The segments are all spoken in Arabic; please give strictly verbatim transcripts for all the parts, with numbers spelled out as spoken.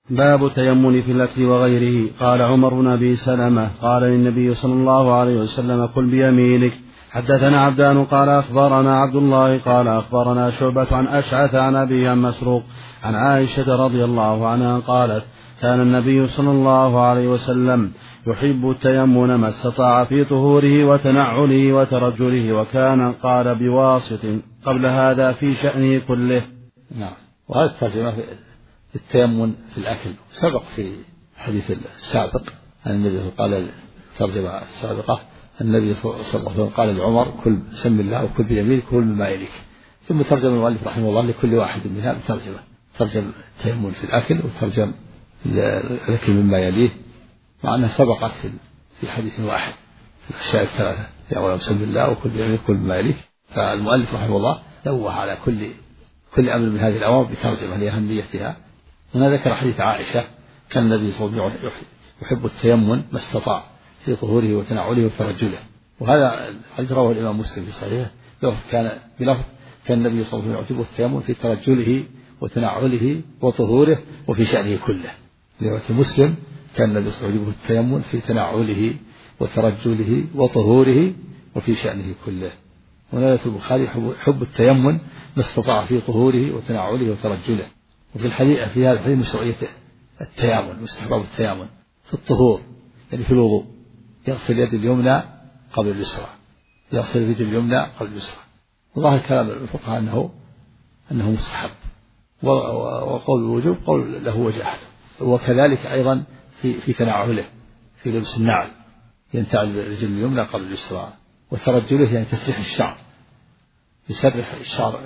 باب التيمم في الأكل وغيره. قال عمر بن أبي سلمة قال للنبي صلى الله عليه وسلم كل بيمينك. حدثنا عبدان قال أخبرنا عبد الله قال أخبرنا شعبة عن أشعث عن أبي عن مسروق عن عائشة رضي الله عنها قالت كان النبي صلى الله عليه وسلم يحب التيمم ما استطاع في طهوره وتنعله وترجله، وكان قال بواسط قبل هذا في شأنه كله. نعم. وهذا الترجمة في التيمم في الأكل سبق في الحديث السابق أن النبي قال الترجمة السابقة النبي صلى الله عليه وسلم قال لعمر كل سم الله وكل بيمينك كل مما يليك، ثم ترجم المؤلف رحمه الله لكل واحد منها بترجمة، ترجم التيمم في الأكل وترجم الأكل مما يليه، مع أنها سبقت في حديث واحد في الأشياء الثلاثة يا غلام سم الله وكل بيمينك كل مما يليك. فالمؤلف رحمه الله نوه على كل كل أمر من هذه الأوامر بترجمة لأهميتها. هنا ذكر حديث عائشة كان النبي صلى الله عليه وسلم يحب التيمم ما استطاع في طهوره وتنعله وترجله، وهذا الحديث رواه الإمام مسلم في صحيحه كان بلفظ كان النبي صلى الله عليه وسلم يحب التيمم في ترجله وتنعله وطهوره وفي شأنه كله. في مسلم كان النبي صلى الله عليه وسلم يحب التيمم في تنعله وترجله وطهوره وفي شأنه كله. ونرى في البخاري حب التيمم ما استطاع في طهوره وتنعله وترجله. وفي الحديث في هذا الحديث مشروعية التيامن، مستحباب التيامن في الطهور، يعني في الوضوء يغسل يد اليمنى قبل اليسرى، يغسل اليد اليمنى قبل اليسرى. وظاهر كلام الفقهاء أنه أنه مستحب، وقول الوجوب قول له وجاهة. وكذلك أيضا في في تنعله في لبس النعل ينتعل الرجل اليمنى قبل اليسرى، وترجله يعني تسريح الشعر، يسرح الشعر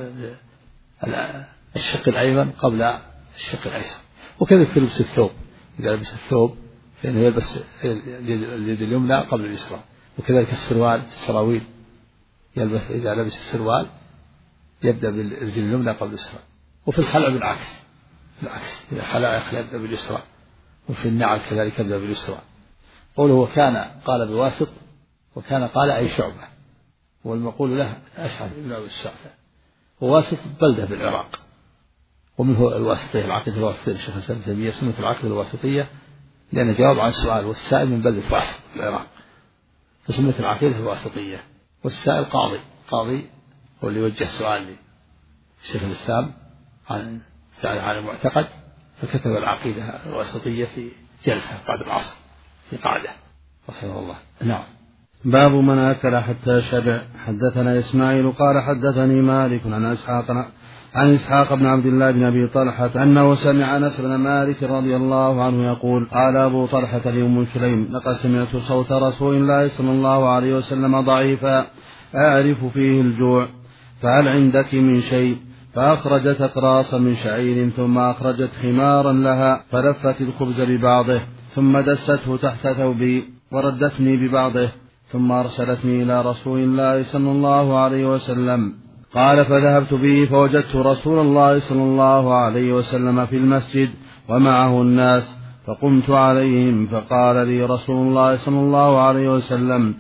الشق الأيمن قبل الشق الأيسر. وكذلك في لبس الثوب إذا لبس الثوب فإنه يلبس اليد اليمنى قبل اليسرى. وكذلك السروال السراويل يلبس إذا لبس السروال يبدأ بالرجل اليمنى قبل اليسرى. وفي الخلع بالعكس، بالعكس إذا خلع يخلع يبدأ باليسرى، وفي النعل كذلك يبدأ باليسرى. قوله وكان قال بواسط، وكان قال أي شعبة، والمقول له أشعث ابن أبي الشعثة. وواسط بلدة بالعراق، ومنه الواسطية العقيدة الواسطية للشيخ الإسلام ابن تيمية سمت العقيدة الواسطية لأن جواب عن سؤال، والسائل من بلدة واسط العراق فسمت العقيدة الواسطية. والسائل قاضي، قاضي هو اللي وجه سؤال للشيخ الإسلام عن سأل عن المعتقد فكتب العقيدة الواسطية في جلسة بعد العصر في قاعدة رحمه الله. نعم. باب من أكل حتى شبع. حدثنا إسماعيل قال حدثني مالك عن إسحاق عن إسحاق بن عبد الله بن أبي طلحة أنه سمع أنس بن مالك رضي الله عنه يقول قال أبو طلحة لأم سليم لقد سمعت صوت رسول الله صلى الله عليه وسلم ضعيفا أعرف فيه الجوع، فهل عندك من شيء؟ فأخرجت أقراص من شعير ثم أخرجت حمارا لها فلفت الخبز ببعضه ثم دسته تحت ثوبي وردتني ببعضه ثم أرسلتني إلى رسول الله صلى الله عليه وسلم. قال فذهبت به فوجدت رسول الله صلى الله عليه وسلم في المسجد ومعه الناس، فقمت عليهم فقال لي رسول الله صلى الله عليه وسلم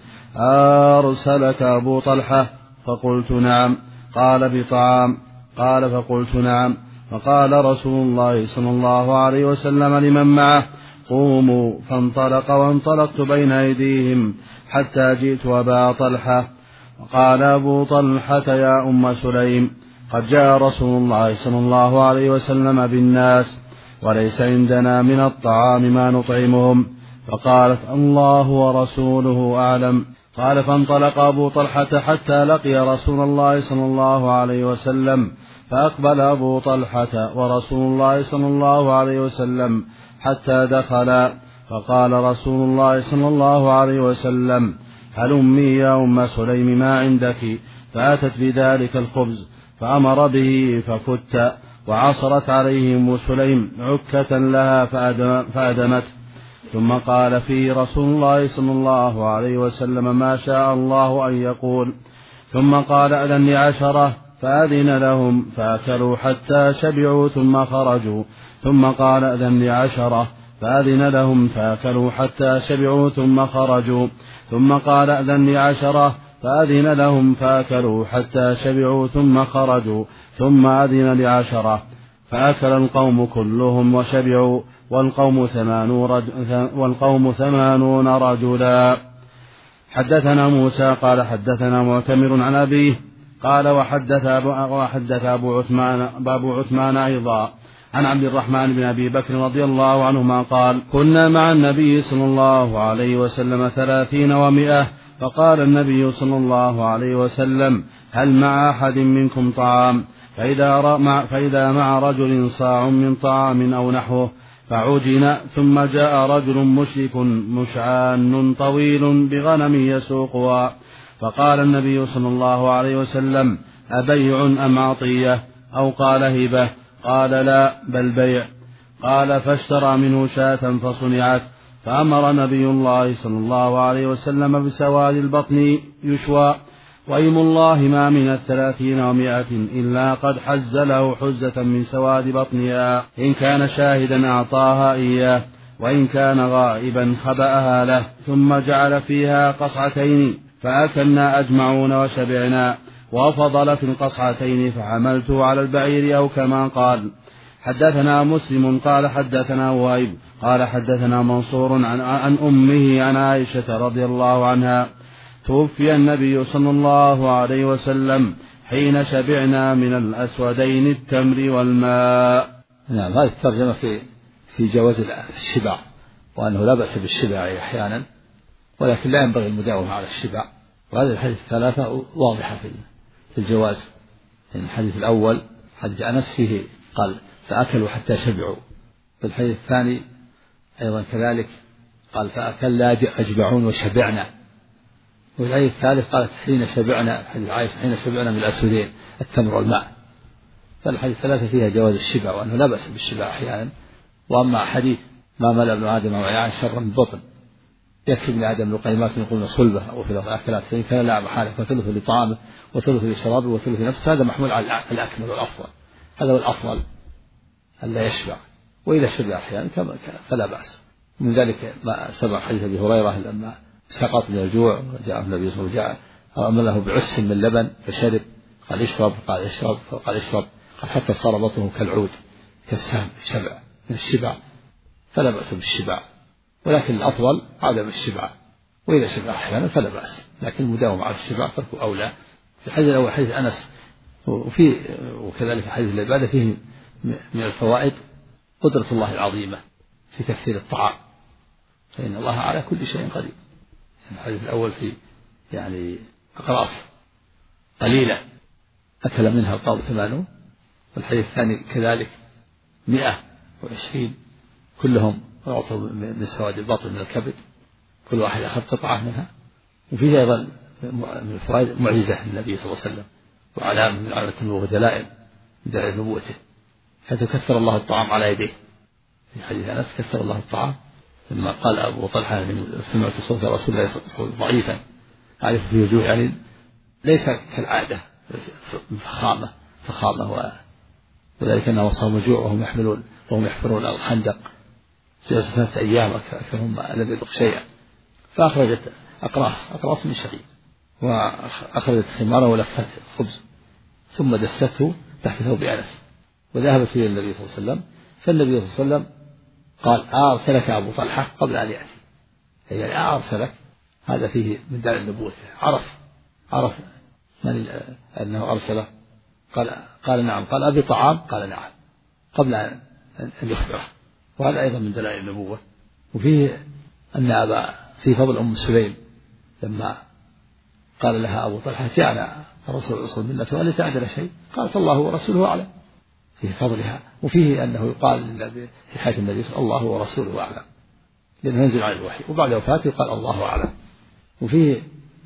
أرسلك أبو طلحة؟ فقلت نعم. قال بطعام؟ قال فقلت نعم. فقال رسول الله صلى الله عليه وسلم لمن معه قوموا، فانطلق وانطلقت بين أيديهم حتى جئت أبا طلحة. وقال أبو طلحة يا أم سليم قد جاء رسول الله صلى الله عليه وسلم بالناس وليس عندنا من الطعام ما نطعمهم. فقالت الله ورسوله أعلم. قال فانطلق أبو طلحة حتى لقي رسول الله صلى الله عليه وسلم، فأقبل أبو طلحة ورسول الله صلى الله عليه وسلم حتى دخلا، فقال رسول الله صلى الله عليه وسلم هلمي يا أم سليم ما عندك؟ فأتت بذلك الخبز فأمر به ففت، وعصرت عليه أم سليم عكة لها فأدمت. ثم قال فيه رسول الله صلى الله عليه وسلم ما شاء الله أن يقول. ثم قال أذن لعشرة فأذن لهم فأكلوا حتى شبعوا ثم خرجوا. ثم قال أذن لعشرة فأذن لهم فأكلوا حتى شبعوا ثم خرجوا. ثم قال أذن لعشرة فأذن لهم فأكلوا حتى شبعوا ثم خرجوا. ثم أذن لعشرة فأكل القوم كلهم وشبعوا، والقوم ثمانون رجل والقوم ثمانون رجلا. حدثنا موسى قال حدثنا معتمر عن أبيه قال وحدث أبو, وحدث أبو عثمان, أبو عثمان أيضا عن عبد الرحمن بن أبي بكر رضي الله عنهما قال كنا مع النبي صلى الله عليه وسلم ثلاثين ومئة، فقال النبي صلى الله عليه وسلم هل مع أحد منكم طعام؟ فإذا مع, فإذا مع رجل صاع من طعام أو نحوه فعجن، ثم جاء رجل مشرك مشعان طويل بغنم يسوقها، فقال النبي صلى الله عليه وسلم أبيع أم عطية؟ أو قال هبة؟ قال لا بل بيع. قال فاشترى منه شاة فصنعت، فأمر نبي الله صلى الله عليه وسلم بسواد البطن يشوى، وإيم الله ما من الثلاثين ومائة إلا قد حز له حزة من سواد بطنها، إن كان شاهدا أعطاها إياه، وإن كان غائبا خبأها له، ثم جعل فيها قصعتين فأكلنا أجمعون وشبعنا، وفضلت القصعتين فحملته على البعير أو كما قال. حدثنا مسلم قال حدثنا وهيب قال حدثنا منصور عن, عن أمه عن عائشة رضي الله عنها توفي النبي صلى الله عليه وسلم حين شبعنا من الأسودين التمر والماء. نعم، هذه الترجمة في في جواز الشبع، وأنه لا بأس بالشبع أحيانا، ولكن لا ينبغي المداومة على الشبع. وهذه الحديث الثلاثة واضحة في الجواز. الحديث الأول حديث أنس فيه قال فأكلوا حتى شبعوا، في الحديث الثاني أيضا كذلك قال فأكلنا أجمعون وشبعنا، وفي الحديث الثالث قالت حين شبعنا، حديث عائشة حين شبعنا من الأسودين التمر والماء. فالحديث الثلاثة فيها جواز الشبع، وأنه لا بأس بالشبع أحيانا. وأما حديث ما ملأ ابن آدم وعيان شرا من بطن يكفي ابن آدم لقيمات يقولون صلبة أو في الأكلات، فإن كان لا محالة فثلث لطعامه وثلث لشرابه وثلث لنفسه، هذا محمول على الأكمل والأفضل، هذا هو الأفضل ألا يشبع، وإذا شبع أحيانا فلا بأس. من ذلك ما سبق حديث أبي هريرة لما سقط من الجوع وجاء النبي صلى الله عليه وسلم أمر له بعس من لبن فشرب، قال اشرب، قال اشرب، قال اشرب، قال حتى صار بطنه كالعود كالسهم شبع من الشبع، فلا بأس بالشبع، ولكن الأفضل عدم الشبع، وإذا شبع أحيانا فلا بأس، لكن المداومة على الشبع تركه أولى. في الحديث الأول حديث أنس وفي وكذلك حديث العبادة فيه من الفوائد قدرة الله العظيمة في تكثير الطعام، فإن الله على كل شيء قدير. الحديث الأول في يعني أقراص قليلة أكل منها القوم ثمانون، والحديث الثاني كذلك مئة وعشرين كلهم أعطوا من سواد البطن من الكبد، كل واحد أخذ قطعة منها. وفيه أيضا من الفوائد معجزة للنبي صلى الله عليه وسلم وعلامة من علامة النبوة ودلائل من دلائل نبوته، حيث كثر الله الطعام على يديه. في حديث أنس كثر الله الطعام لما قال أبو طلحة سمعت صوت رسول الله صلى الله عليه وسلم ضعيفا أعرف في وجوه، يعني ليس كالعادة فخامة فخامة، وذلك أنه صام جوع وهم يحملون وهم يحفرون الخندق جلسوا ثلاثة أيام فهم لم يذق شيئا، فأخرجت أقراص أقراص من شعير، وأخرجت خمارة ولفت خبز ثم دسته تحت ثوب أنس وذهبت إلى النبي صلى الله عليه وسلم، فالنبي صلى الله عليه وسلم قال أرسلك أبو طلحة قبل أن يأتي، يعني أرسلك، هذا فيه من دلائل النبوة، عرف عرف من أنه أرسله، قال قال نعم، قال أبي طعام، قال نعم، قبل أن يخبره، وهذا أيضا من دلائل النبوة. وفيه أن أبا في فضل أم سليم لما قال لها أبو طلحة جاءنا الرسول صلى الله عليه وسلم وليس عندنا شيء، قالت الله ورسوله أعلم، في فضلها. وفيه أنه يقال في حياة النبي الله ورسوله أعلم، لأنه ينزل على الوحي، وبعد وفاته قال الله أعلم. وفيه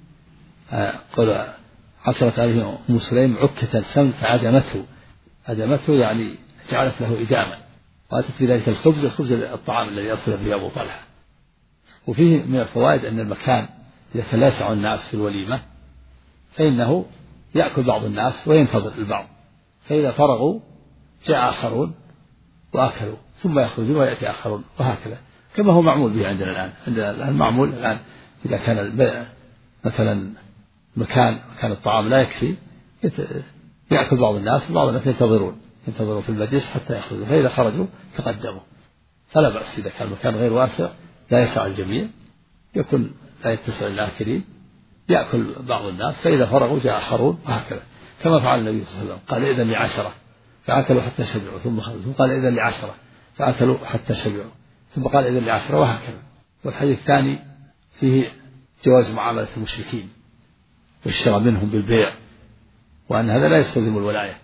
قال حصلت عليه أم سليم عكة سم فعدمته، عدمته يعني جعلت له إداما، وأتت في ذلك الخبز الخبز الطعام الذي أصل به أبو طلحة. وفيه من الفوائد أن المكان إذا تلاسع الناس في الوليمة فإنه يأكل بعض الناس وينتظر البعض، فإذا فرغوا جاء آخرون وأكلوا ثم يخرجون ويأتي آخرون، وهكذا كما هو معمول به عندنا الآن. عندنا الآن معمول الآن إذا كان مثلا مكان كان الطعام لا يكفي يأكل بعض الناس وبعض الناس ينتظرون ينتظروا في المجلس حتى يخرجوا، فإذا خرجوا تقدموا، فلا بأس إذا كان المكان غير واسع لا يسع الجميع، يكون لا يتسع الآخرين، يأكل بعض الناس، فإذا فرغوا جاء آخرون، وهكذا كما فعل النبي صلى الله عليه وسلم، قال إذن لعشرة فأكلوا حتى شبعوا ثم خرجوا، ثم قال إذن لعشرة فأكلوا حتى شبعوا ثم قال إذن لعشرة، وهكذا. والحديث الثاني فيه جواز معاملة المشركين والشراء منهم بالبيع، وأن هذا لا يستلزم الولاية،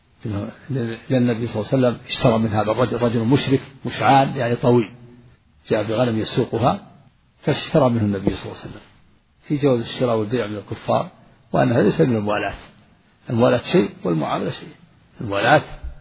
لأن النبي صلى الله عليه وسلم اشترى من هذا الرجل رجل مشرك مشعان يعني طويل، جاء بغنم يسوقها فاشترى منه النبي صلى الله عليه وسلم، في جواز الشراء والبيع من الكفار، وأن هذا ليس من الموالاة. الموالاة شيء والمعاملة شيء. الموالاة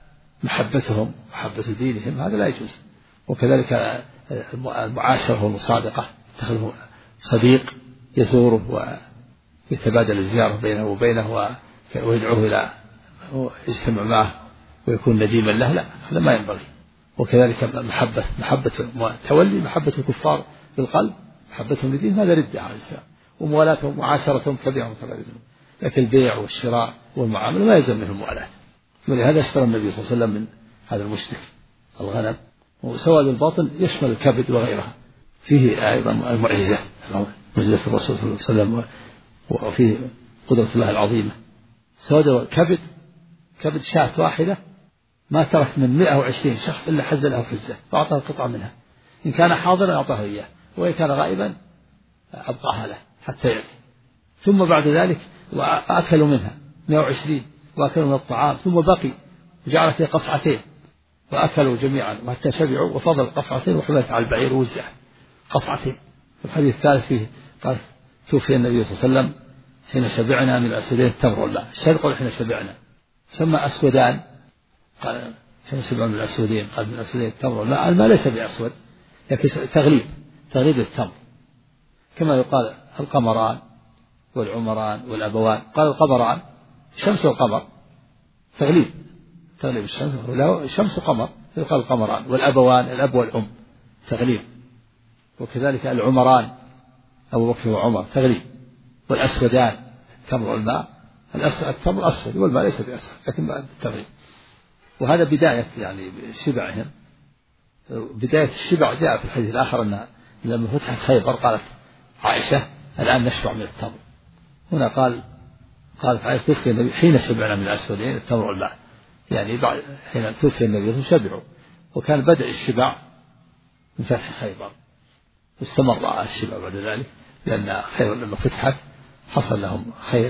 محبتهم محبة دينهم، هذا لا يجوز. وكذلك المعاشرة والمصادقة، اتخذه صديق يزوره ويتبادل الزيارة بينه وبينه ويدعوه إلى يجتمع معه ويكون نديما له، لا، هذا ما ينبغي. وكذلك محبة محبة تولي محبة الكفار بالقلب، محبتهم لدين، هذا ردة على الإسلام. وموالاتهم وعاشرتهم كبيرة متبادلون، لكن البيع والشراء والمعاملة ما يلزم منه الموالاة. ولهذا اشترى النبي صلى الله عليه وسلم من هذا المشرك الغنم. وسواد الباطن يشمل الكبد وغيرها، فيه أيضا المعجزة، معجزة الرسول صلى الله عليه وسلم، وفيه قدرة الله العظيمة. سواد الكبد كبد شاة واحدة ما ترك من مئة وعشرين شخص إلا حز له حزة فأعطاه قطعة منها، إن كان حاضرا أعطاه إياه، وإن كان غائبا أبقاها له حتى يأتي. ثم بعد ذلك وأكلوا منها مئة وعشرين، وأكلوا من الطعام، ثم بقي وجعل فيه قصعتين وأكلوا جميعا وحتى شبعوا، وفضل قصعتين وحملت على البعير ووزع قصعتين. الحديث الثالث فيه قال توفي النبي صلى الله عليه وسلم حين شبعنا من الأسودين التمر والماء. الشرق قال حين شبعنا، سمى أسودان، قال حين شبعنا من الأسودين، قال من الأسودين التمر والماء. الماء ليس بأسود، لكن تغليب تغليب التمر، كما يقال القمران والعمران والأبوان، قال القمران الشمس والقمر، تغليب تغليب الشمس، الشمس وقمر يقال القمران، والأبوان الأب والأم تغليب، وكذلك العمران أبو بكر وعمر تغليب، والأسودان التمر والماء، التمر أسود والماء ليس بأسود لكن التغليب. وهذا بداية يعني شبعهم، بداية الشبع جاء في الحديث الآخر أن لما فتحت خيبر قالت عائشة الآن نشبع من التمر. هنا قال قالت عائشة توفي النبي حين شبعنا من الأسودين التمر والماء، يعني بعد حين توفي النبي شبعوا، وكان بدأ الشبع من فتح خيبر، واستمر الشبع بعد ذلك، لأن خيبر لما فتحت حصل لهم خير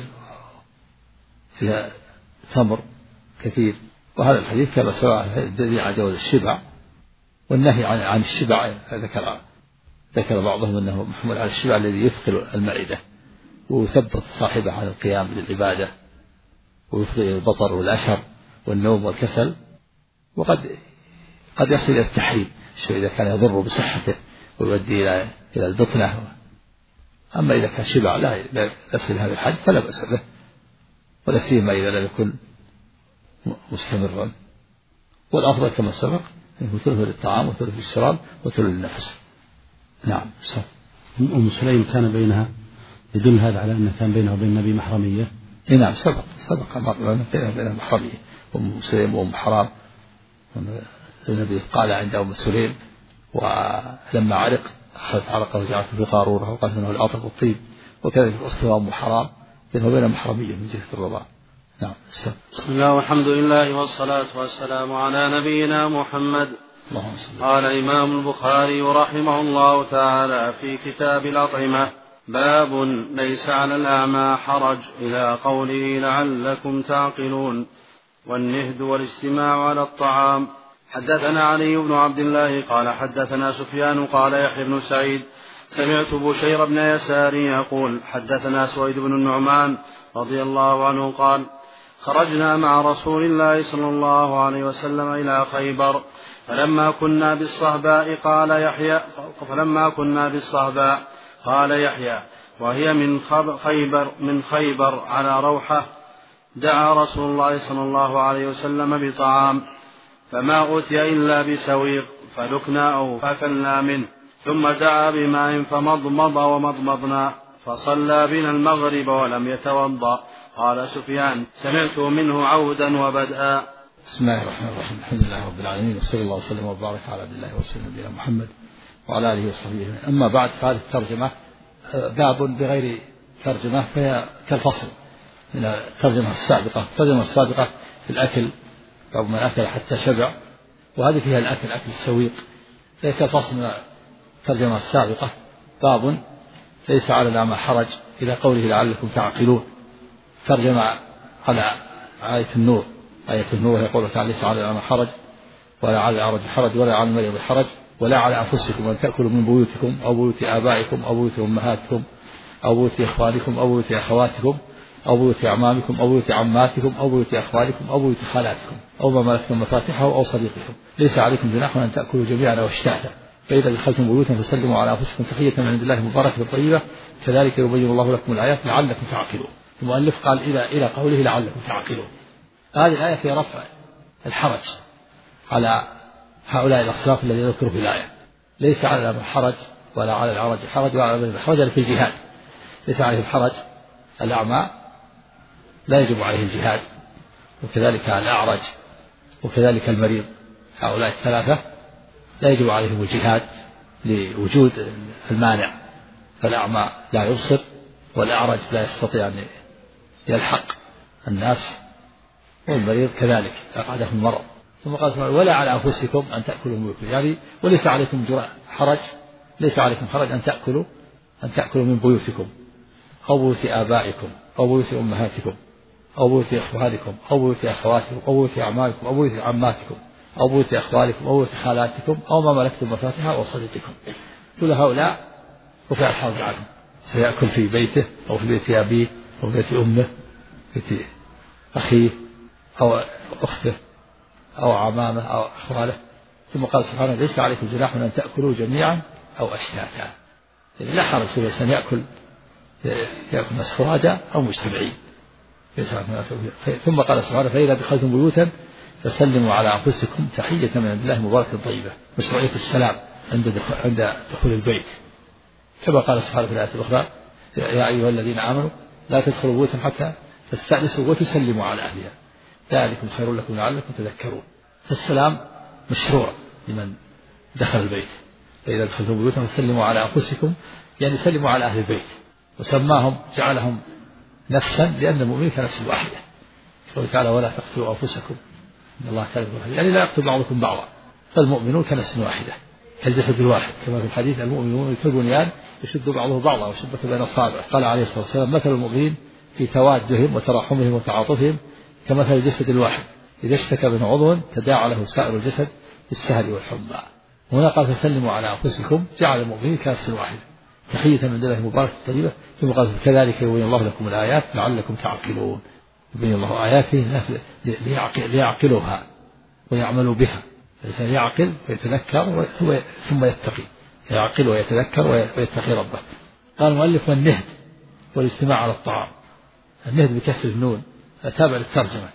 فيها تمر كثير. وهذا الحديث كما سواء الذي على جواز الشبع والنهي عن عن الشبع، ذكر ذكر بعضهم أنه محمول على الشبع الذي يثقل المعدة ويثبط صاحبه على القيام للعبادة، ويفضي البطر والأشر والنوم والكسل، وقد قد يصل إلى التحريم إذا كان يضر بصحته ويؤدي إلى إلى البطنة. أما إذا كان شبع لا يصل هذا الحد فلا بأس به، ولا سيما إذا لم يكن مستمرا. والأفضل كما سبق أنه ثلث للطعام وثلث للشراب وثلث للنفس. نعم. أم سليم كان بينها، يدل هذا على أن كان بينها وبين النبي محرمية. نعم سبق سبق مرة بينها محرمية. أم سليم وأم حرام، النبي قال عند أم سليم ولما علق أخذت عرقه وجعلته في قارورة وقالت أنه الأطب والطيب. وكذلك أختها أم حرام بينها وبين محرمية من جهة الرضاعة. نعم. بسم الله والحمد لله والصلاة والسلام على نبينا محمد. قال الإمام البخاري رحمه الله تعالى في كتاب الأطعمة: باب ليس على الأعمى حرج، إلى قوله لعلكم تعقلون. والنهد والاجتماع على الطعام. حدثنا علي بن عبد الله قال حدثنا سفيان قال يحيى بن سعيد سمعت بشير بن يسار يقول حدثنا سويد بن النعمان رضي الله عنه قال: خرجنا مع رسول الله صلى الله عليه وسلم إلى خيبر، فلما كنا بالصهباء قال يحيى فلما كنا بالصهباء قال يحيى وهي من خيبر من خيبر على روحة، دعا رسول الله صلى الله عليه وسلم بطعام، فما أوتي إلا بسويق فلكنا أو فأكلنا منه، ثم دعا بماء فمضمض ومضمضنا، فصلى بنا المغرب ولم يتوضأ. قال سفيان: سمعت منه عودا وبدءا. بسم الله الرحمن الرحيم. الحمد لله رب العالمين، وصلى الله وسلم وبارك على عبد الله ورسوله نبينا محمد وعلى اله وصحبه. اما بعد، فهذه الترجمه باب بغير ترجمه، فهي كالفصل من الترجمه السابقه. الترجمه السابقه في الاكل، باب من اكل حتى شبع، وهذه فيها الاكل اكل السويق، فهي كالفصل من الترجمه السابقه. باب ليس على الأعمى حرج إلى قوله لعلكم تعقلون. ترجمة على آية النور، آية النور يقول تعالى ليس على الأعمى حرج ولا على الأعرج حرج ولا على المريض حرج ولا على أنفسكم أن تأكلوا من بيوتكم أو بيوت آبائكم أو بيوت أمهاتكم أو بيوت إخوانكم أو بيوت أخواتكم أو بيوت أعمامكم أو بيوت عماتكم أو بيوت أخوالكم أو بيوت خالاتكم أو ما ملكتم مفاتحه أو صديقكم. ليس عليكم جناح أن تأكلوا جميعا أو اشتاتا، فإذا دخلتم بيوتا فسلموا على أنفسكم تحية من عند الله مباركة طيبة، كذلك يبين الله لكم الآيات لعلكم تعقلون. المؤلف قال إلى إلى قوله لعلكم تعقلون. هذه الآية في رفع الحرج على هؤلاء الأصناف الذين ذكروا في الآية. ليس على الحرج ولا على العرج حرج ولا على الحرج في الجهاد. ليس عليه الحرج، الأعمى لا يجب عليه الجهاد، وكذلك الأعرج وكذلك المريض، هؤلاء الثلاثة لا يجب عليهم الجهاد لوجود المانع، فالأعمى لا يبصر والأعرج لا يستطيع أن يلحق الناس، والمريض كذلك أقعده المرض. ثم قال ولا على أنفسكم أن تأكلوا من بيوتكم، يعني وليس عليكم حرج، ليس عليكم حرج أن تأكلوا أن تأكلوا من بيوتكم أو بيوت آبائكم أو بيوت أمهاتكم أو بيوت إخوانكم أو بيوت أخواتكم أو بيوت أعمامكم أو بيوت عماتكم أو بيوت أخوالكم أو بيوت خالاتكم أو ما ملكتم مفاتحها أو صديقكم. كل هؤلاء رفع الحرج عنهم، سيأكل في بيته أو في بيت أبيه أو بيت أمه، بيت أخيه أو أخته أو عمامه أو أخواله. ثم قال سبحانه ليس عليكم جناح أن تأكلوا جميعا أو أشتاتا، يعني لا حرج في الإنسان يأكل يأكل مسفرادا أو مجتمعين. ثم قال سبحانه فإذا دخلتم بيوتا فسلموا على أنفسكم تحية من عند الله مباركة طيبة، مشروعية السلام عند دخول عند دخول البيت، كما قال سبحانه في الآية الأخرى يا أيها الذين آمنوا لا تدخلوا بيوتا حتى تستأنسوا وتسلموا على أهلها ذلكم خير لكم لعلكم تذكرون. فالسلام مشروع لمن دخل البيت. فإذا دخلتم بيوتا فسلموا على أنفسكم، يعني سلموا على أهل البيت، وسماهم جعلهم نفسا لأن المؤمنين كنفس واحدة. قال تعالى ولا تقتلوا أنفسكم إن الله كان بكم رحيما، يعني لا يقتل بعضكم بعضا، فالمؤمنون كنفس واحدة كالجسد الواحد، كما في الحديث المؤمنون كالبنيان يشد بعضه بعضا وشبك بين أصابعه. قال عليه الصلاة والسلام مثل المؤمنين في توادهم وتراحمهم وتعاطفهم كمثل الجسد الواحد إذا اشتكى من عضو تداعى له سائر الجسد بالسهر والحمى. هنا قال فسلموا على أنفسكم، جعل المؤمنين كنفس واحد تحية من الله مباركة طيبة. ثم قال كذلك يبين الله لكم الآيات لعلكم تعقلون. يبين الله آياته ليعقلوها ويعملوا بها. الإنسان يعقل ويتذكر ثم يتقي، يعقل ويتذكر ويتقي ربه. قال المؤلف والنهد والاجتماع على الطعام. النهد بكسر النون، تابع للترجمة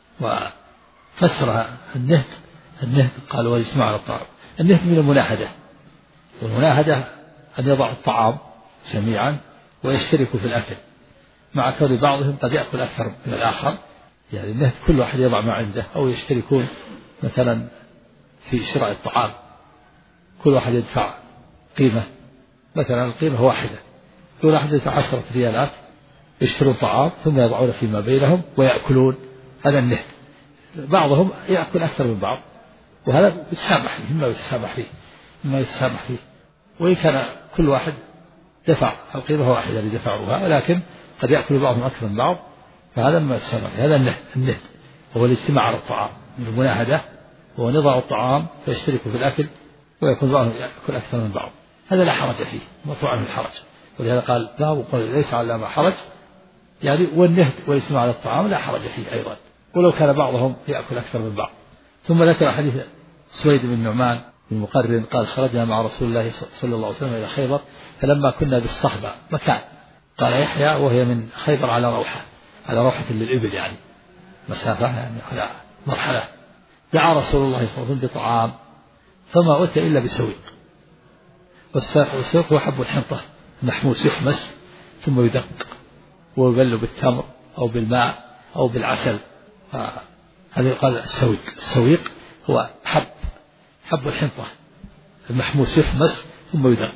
وفسر النهد. النهد قال والاجتماع على الطعام. النهد من المناهدة، والمناهدة أن يضع الطعام جميعا ويشتركوا في الأكل، مع كون بعضهم قد يأكل أكثر من الآخر، يعني النهد كل واحد يضع ما عنده، أو يشتركون مثلا في شراء الطعام، كل واحد يدفع قيمة، مثلا القيمة واحدة، كل واحد يدفع عشرة ريالات يشترون طعام ثم يضعون فيما بينهم ويأكلون. هذا النهد. بعضهم يأكل أكثر من بعض، وهذا يتسامح فيه، مما يتسامح فيه مما يتسامح فيه وإن كان كل واحد دفع القيمة واحدة اللي دفعوها، ولكن قد يأكل بعضهم أكثر من بعض، فهذا مما يتسامح فيه. هذا النهد. النهد هو الاجتماع على الطعام من المناهدة، هو نضع الطعام فيشتركوا في الأكل ويكون بعضهم يأكل أكثر من بعض، هذا لا حرج فيه، مرفوع عنه الحرج. ولهذا قال باب قال ليس على ما حرج، يعني والنهد والاجتماع على الطعام لا حرج فيه أيضا، ولو كان بعضهم يأكل أكثر من بعض. ثم ذكر حديث سويد بن نعمان بن مقرن قال خرجنا مع رسول الله صلى الله عليه وسلم إلى خيبر، فلما كنا بالصحبة مكان، قال يحيى وهي من خيبر على روحة، على روحة للإبل، يعني مسافة، يعني على مرحلة، دعا رسول الله صلى الله عليه وسلم بطعام فما أتى إلا بسويق. والسويق هو حب الحنطة محموس يحمس ثم يدق ويبل بالتمر أو بالماء أو بالعسل، هذا يقال السويق. السويق هو حب حب الحنطة المحموس، يحمس ثم يدق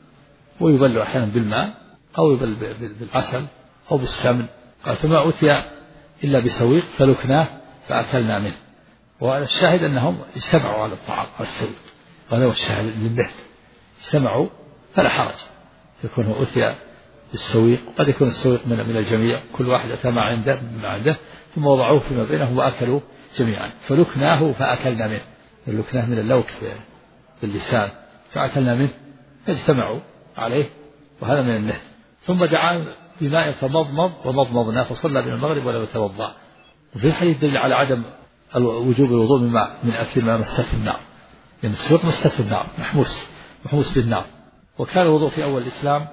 ويبل أحيانا بالماء أو يبل بالعسل أو بالسمن. قال فما أتي إلا بسويق فلكناه فأكلنا منه. والشاهد أنهم اجتمعوا على الطعام على السويق، وهذا هو الشاهد للنهي، اجتمعوا فلا حرج يكون هو أتي بالسويق. قد يكون السويق من من الجميع، كل واحد أتى ما عنده ما عنده ثم وضعوه فيما بينهم وأكلوا جميعا. فلكناه فأكلنا منه، اللكناه من اللوك باللسان، فأكلنا منه فاجتمعوا عليه، وهذا من النهي. ثم دعا بماء فمضمض ومضمضنا فصلى بين المغرب ولم يتوضأ. وفي الحديث دليل على عدم وجوب الوضوء مما من أكل ما مسته النار، لأن السوق مسته النار، محموس محموس بالنار. وكان الوضوء في أول الإسلام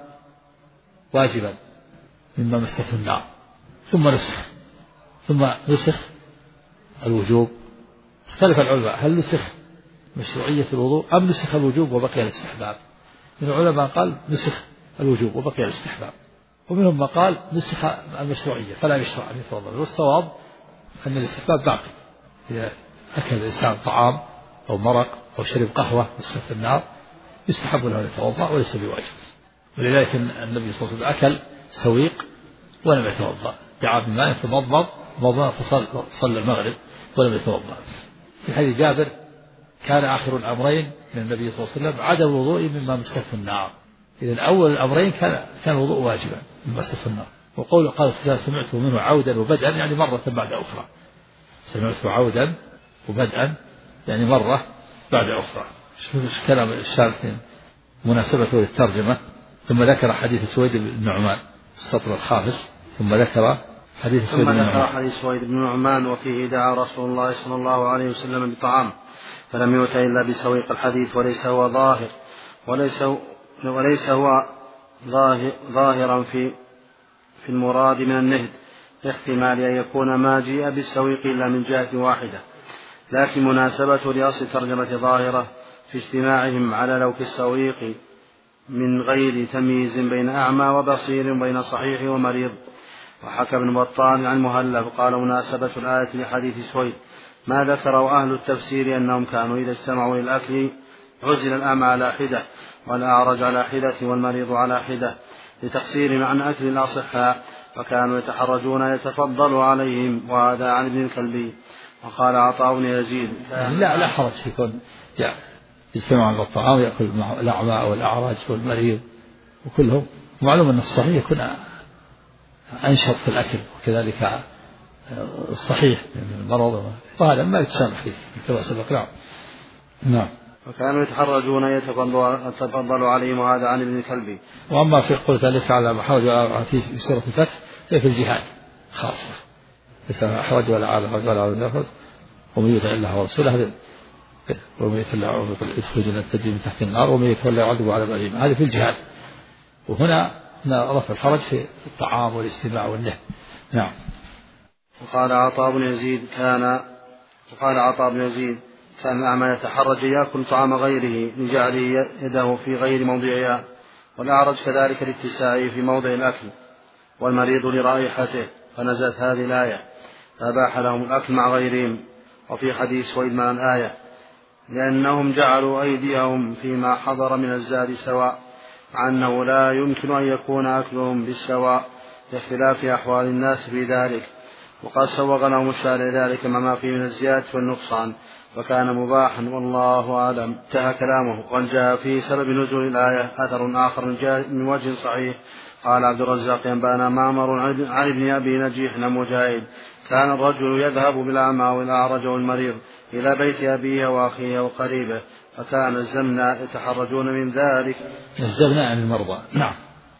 واجبا مما مسته النار، ثم نسخ ثم نسخ الوجوب. اختلف العلماء هل نسخ مشروعية الوضوء أم نسخ الوجوب وبقي الاستحباب. من العلماء قال نسخ الوجوب وبقي الاستحباب، ومنهم ما قال نسخ المشروعية فلا يشرع أن يتوضأ. والصواب أن الاستحباب باقي، إذا أكل الإنسان طعام أو مرق أو شرب قهوة مسته النار يستحب له أن يتوضأ وليس بواجب. ولذلك النبي صلى الله عليه وسلم أكل سويق ولم يتوضأ، دعا بماء فمضمض مضمض فصلى المغرب ولم يتوضأ. في حديث جابر كان آخر الأمرين من النبي صلى الله عليه وسلم عدم الوضوء مما مسته النار. إذن أول الأمرين كان كان الوضوء واجبا مما مسته النار. وقول قال سمعته منه عودا وبدءا يعني مرة بعد أخرى، سمعته عودا وبدءا يعني مرة بعد أخرى. شوف كلام الشارحين مناسبته للترجمة. ثم ذكر حديث سويد بن نعمان في السطر الخامس، ثم ذكر حديث سويد بن نعمان حديث سويد بن نعمان وفيه دعا رسول الله صلى الله عليه وسلم بطعام فلم يؤت إلا بسويق الحديث، وليس هو ظاهر وليس وليس هو ظاهرا في في المراد من النهد، احتمال أن يكون ما جيء بالسويق إلا من جهة واحدة، لكن مناسبته لأصل ترجمة ظاهرة في اجتماعهم على لوك السويق من غير تمييز بين أعمى وبصير بين صحيح ومريض. وحكى ابن بطال عن مهلب قال مناسبة الآية لحديث سويد ما ذكره أهل التفسير أنهم كانوا إذا اجتمعوا للأكل عزل الأعمى على حدة والأعرج على حدة والمريض على حدة لتقصير عن أكل الأصحاء، فكانوا يتحرجون يتفضل عليهم، وهذا عن ابن الكلبي. وقال عطاء بن يزيد لا لا حرج يكون يعني يجتمع على الطعام ويأكل الأعمى والأعرج والمريض وكلهم. معلوم أن الصحيح يكون أنشط في الأكل، وكذلك الصحيح من المرض، وهذا ما يتسامح فيه كما سبق. نعم نعم. وكانوا يتحرجون يتفضل عليهم، وهذا عن ابن الكلبي. وأما في قلت ليس على محاوج في سورة الفتح هي في الجهاد خاصة، ليس على أحوج ولا على حوج ولا على نفذ ومن يطع الله ورسوله ومن يتولى يدخل جنة تجري من تحت النار ومن يتولى يعذبه على الأليم. هذه في الجهاد. وهنا رفع الحرج في الطعام والاجتماع والنهي. نعم. وقال عطاء بن يزيد كان وقال عطاء بن يزيد كان الأعمى يتحرج يأكل طعام غيره لجعله يده في غير موضعها، والأعرج كذلك لاتساعه في موضع الأكل، والمريض لرائحته، فنزلت هذه الآية فأباح لهم الأكل مع غيرهم. وفي حديث سويد مع الآية لأنهم جعلوا أيديهم فيما حضر من الزاد سواء، مع أنه لا يمكن أن يكون أكلهم بالسواء لاختلاف أحوال الناس في ذلك، وقد سوغ لهم الشارع ذلك مما فيه من الزيادة والنقصان، فكان مباحا والله أعلم. انتهى كلامه. وقد جاء في سبب نزول الآية أثر آخر من وجه صحيح. قال عبد الرزاق ينبأنا معمر عن ابن أبي نجيح مجاهد كان الرجل يذهب بالأعمى والأعرج والمريض إلى بيت أبيه وأخيه وقريبه، فكان الزمنا يتحرجون من ذلك. الزمنا عن المرضى. نعم.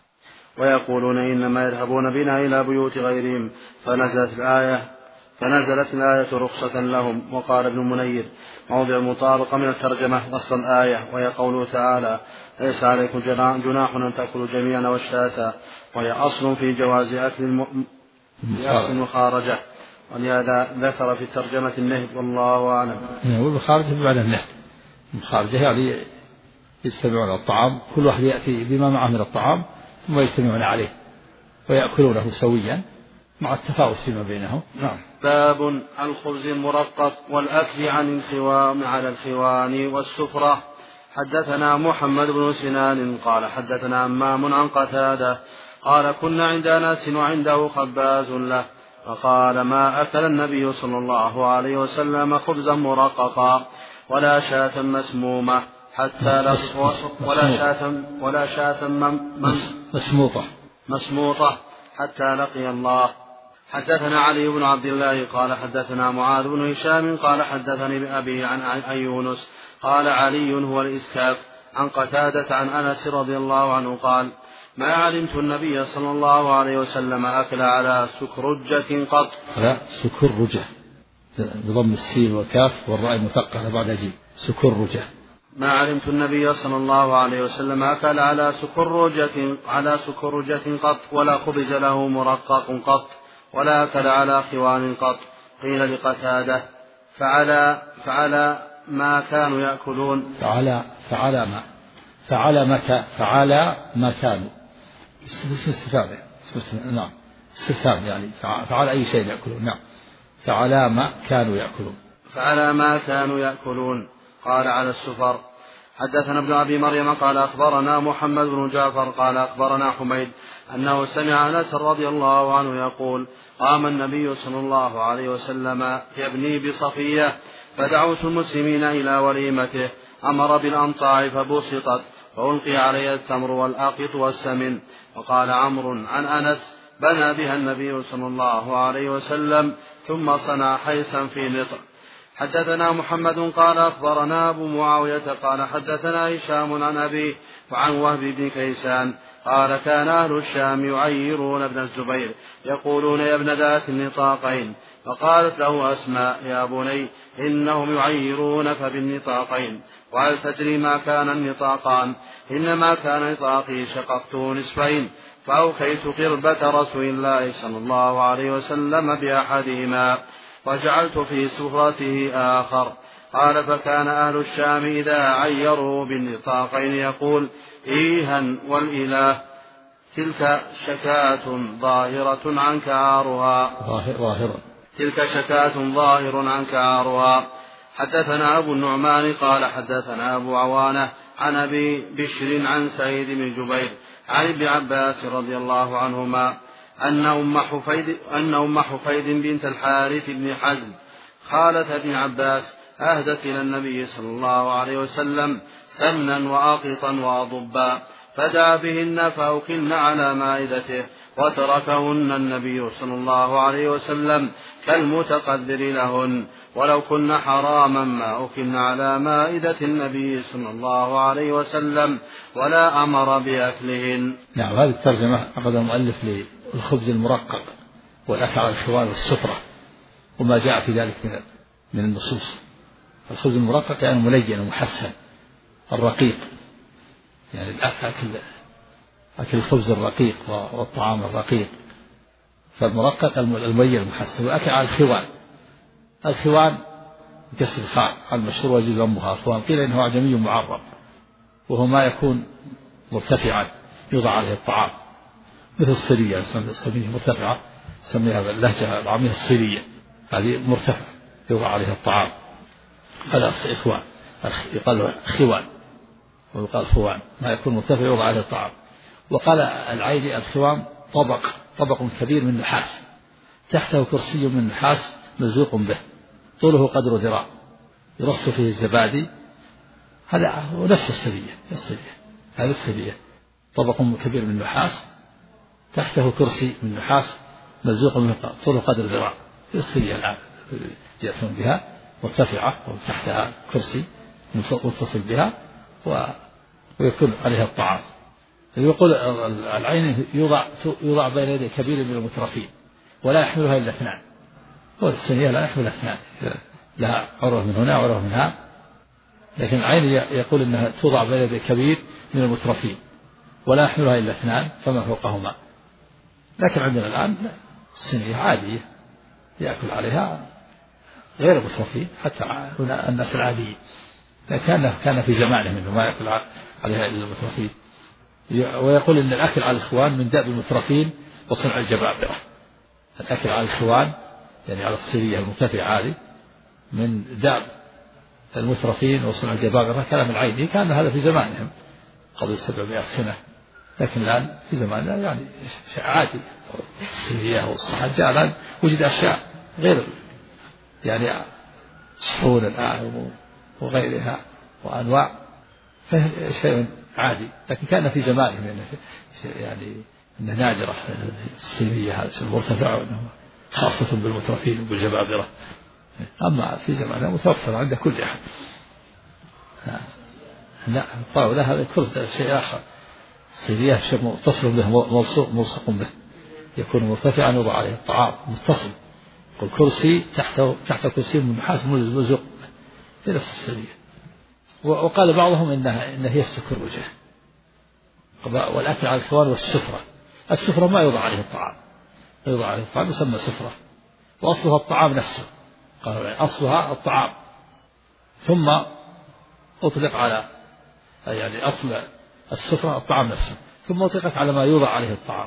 ويقولون إنما يذهبون بنا إلى بيوت غيرهم، فنزلت الآية فنزلت الآية رخصة لهم. وقال ابن منير موضع المطابقة من الترجمة وصل الآية، وهي قوله تعالى ليس عليكم جناح أن تأكلوا جميعا والشاتا، وهي أصل في جواز أكل الم... بأصل المخارجة، ولهذا ذكر في الترجمة النهد والله أعلم. والمخارجة بمعنى النهد. المخارجة يعني يجتمعون على الطعام، كل واحد يأتي بما معه من الطعام ثم يجتمعون عليه ويأكلونه سويا مع التفاوت فيما بينهم. نعم. باب الخبز المرقق والأكل عن الخوان على الخوان والسفرة. حدثنا محمد بن سنان قال حدثنا همام عن قتادة قال كنا عند أنس وعنده خباز له فقال ما أكل النبي صلى الله عليه وسلم خبزا مرققا ولا شاة مسمومة حتى لا ولا شاة ولا شاة مسموطة مسموطة حتى لقي الله. حدثنا علي بن عبد الله قال حدثنا معاذ بن هشام قال حدثني بأبي عن يونس قال علي هو الإسكاف عن قتادة عن أنس رضي الله عنه قال ما علمت النبي صلى الله عليه وسلم أكل على سكرجة قط. لا سكرجة بضم السين والكاف والراء مثقلة بعد جيم سكرجة. ما علمت النبي صلى الله عليه وسلم أكل على سكرجة على سكرجة قط ولا خبز له مرقق قط ولا أكل على خوان قط. قيل لقتادة فعلى فعلى ما كانوا يأكلون. فعلى فعلى ما فعلى متى فعلى ما كانوا اسم استفهام نعم استفهام يعني فعلى أي شيء يأكلون. نعم فعلى ما كانوا يأكلون فعلى ما كانوا يأكلون. قال على السفر. حدثنا ابن أبي مريم قال أخبرنا محمد بن جعفر قال أخبرنا حميد أنه سمع أنس رضي الله عنه يقول قام النبي صلى الله عليه وسلم يبني بصفية فدعوت المسلمين إلى وليمته أمر بالأنطاع فبسطت فألقي عليها التمر والآقط والسمن. وقال عمرو عن أنس بنى بها النبي صلى الله عليه وسلم ثم صنع حيسا في نطع. حدثنا محمد قال أخبرنا أبو معاوية قال حدثنا هشام عن أبي وعن وهب بن كيسان قال كان أهل الشام يعيرون ابن الزبير يقولون يا ابن ذات النطاقين. فقالت له أسماء يا بني إنهم يعيرونك بالنطاقين وهل تدري ما كان النطاقان؟ إنما كان نطاقي شققته نصفين فأوكيت قربة رسول الله صلى الله عليه وسلم بأحدهما وجعلت في سفرته آخر. قال فكان أهل الشام إذا عيروا بالنطاقين يقول إيها والإله تلك شكاة ظاهرة عنك عارها ظاهرة تلك شكاة ظاهر عنك عارها. حدثنا أبو النعمان قال حدثنا أبو عوانة عن أبي بشر عن سعيد بن جبير عن ابن عباس رضي الله عنهما أن أم حفيد, أن أم حفيد بنت الحارث بن حزم خالة ابن عباس أهدت إلى النبي صلى الله عليه وسلم سمنا وآقطا وأضبا فدعا بهن فأوكلن على مائدته وتركهن النبي صلى الله عليه وسلم كالمتقدر لهن ولو كن حراما ما أكلن على مائدة النبي صلى الله عليه وسلم ولا أمر بأكلهن. نعم هذه الترجمة أخذ المؤلف للخبز المرقق والأكل على الخوان والسفرة وما جاء في ذلك من من النصوص. الخبز المرقق يعني ملين ومحسن الرقيق يعني الأكل أكل الخبز الرقيق والطعام الرقيق فالمرقق الملين المحسن. والأكل على الخوان الخوان بكسر الخاء المشهور ويجوز ضمها الخوان قيل إنه أعجمي معرب وهو ما يكون مرتفعا يوضع عليه الطعام مثل الصيرية الصينية مرتفعة سميها باللهجة العامية الصيرية هذه مرتفع يوضع عليها الطعام هذا إخوان يقال خوان ويقال خوان ما يكون مرتفع يوضع عليه الطعام. وقال العيني الخوان طبق طبق كبير من نحاس تحته كرسي من نحاس مزوق به طوله قدر ذراع يرص فيه الزبادي هذا هو نفس السرية السرية هذا السرية طبق كبير من نحاس تحته كرسي من نحاس مزوق به طوله قدر ذراع السرية الآن يأتون بها مرتفعة وتحتها كرسي متصل بها ويكون عليها الطعام. يقول العين يوضع يوضع بين يدي كبير من المترفين ولا يحملها إلا اثنان والسنية لا يحمل اثنان لها عروة من هنا وعروة من هنا لكن العين يقول إنها توضع بين يدي كبير من المترفين ولا يحملها إلا اثنان فما فوقهما. لكن عندنا الآن السنية عادية يأكل عليها غير المترفين حتى الناس العاديين لكن كان في زمانه منه ما يأكل عليها إلا المترفين. ويقول إن الأكل على الإخوان من دأب المترفين وصنع الجبابرة الأكل على الخوان يعني على الصينية المرتفعة هذه من داب المترفين وصنع الجبابرة كلام العيني، كان هذا في زمانهم قبل سبعمائة سنة، لكن الآن في زماننا يعني شيء عادي. الصينية والصحة الآن وجد أشياء غير يعني صحون الآن وغيرها وأنواع، فهي شيء عادي، لكن كان في زمانهم يعني, يعني أنه نادرة الصينية هذا المرتفع، وأنه خاصة بالمترفين وبالجبابرة، أما في زماننا متوفر عند كل أحد. لا الطاولة هذا كل شيء آخر. الصينية شيء متصل به ملصق به، يكون مرتفعا يوضع عليه الطعام متصل، والكرسي تحته تحت كرسي من نحاس ملزق في نفس الصينية. وقال بعضهم إنها إن هي السكروجة. والأكل على الخوان والسفرة. السفرة ما يوضع عليه الطعام، يوضع عليه الطعام يسمى سفرة، وأصلها الطعام نفسه، قالوا يعني أصلها الطعام ثم أطلق على يعني أصل السفرة الطعام نفسه، ثم أطلقت على ما يوضع عليه الطعام.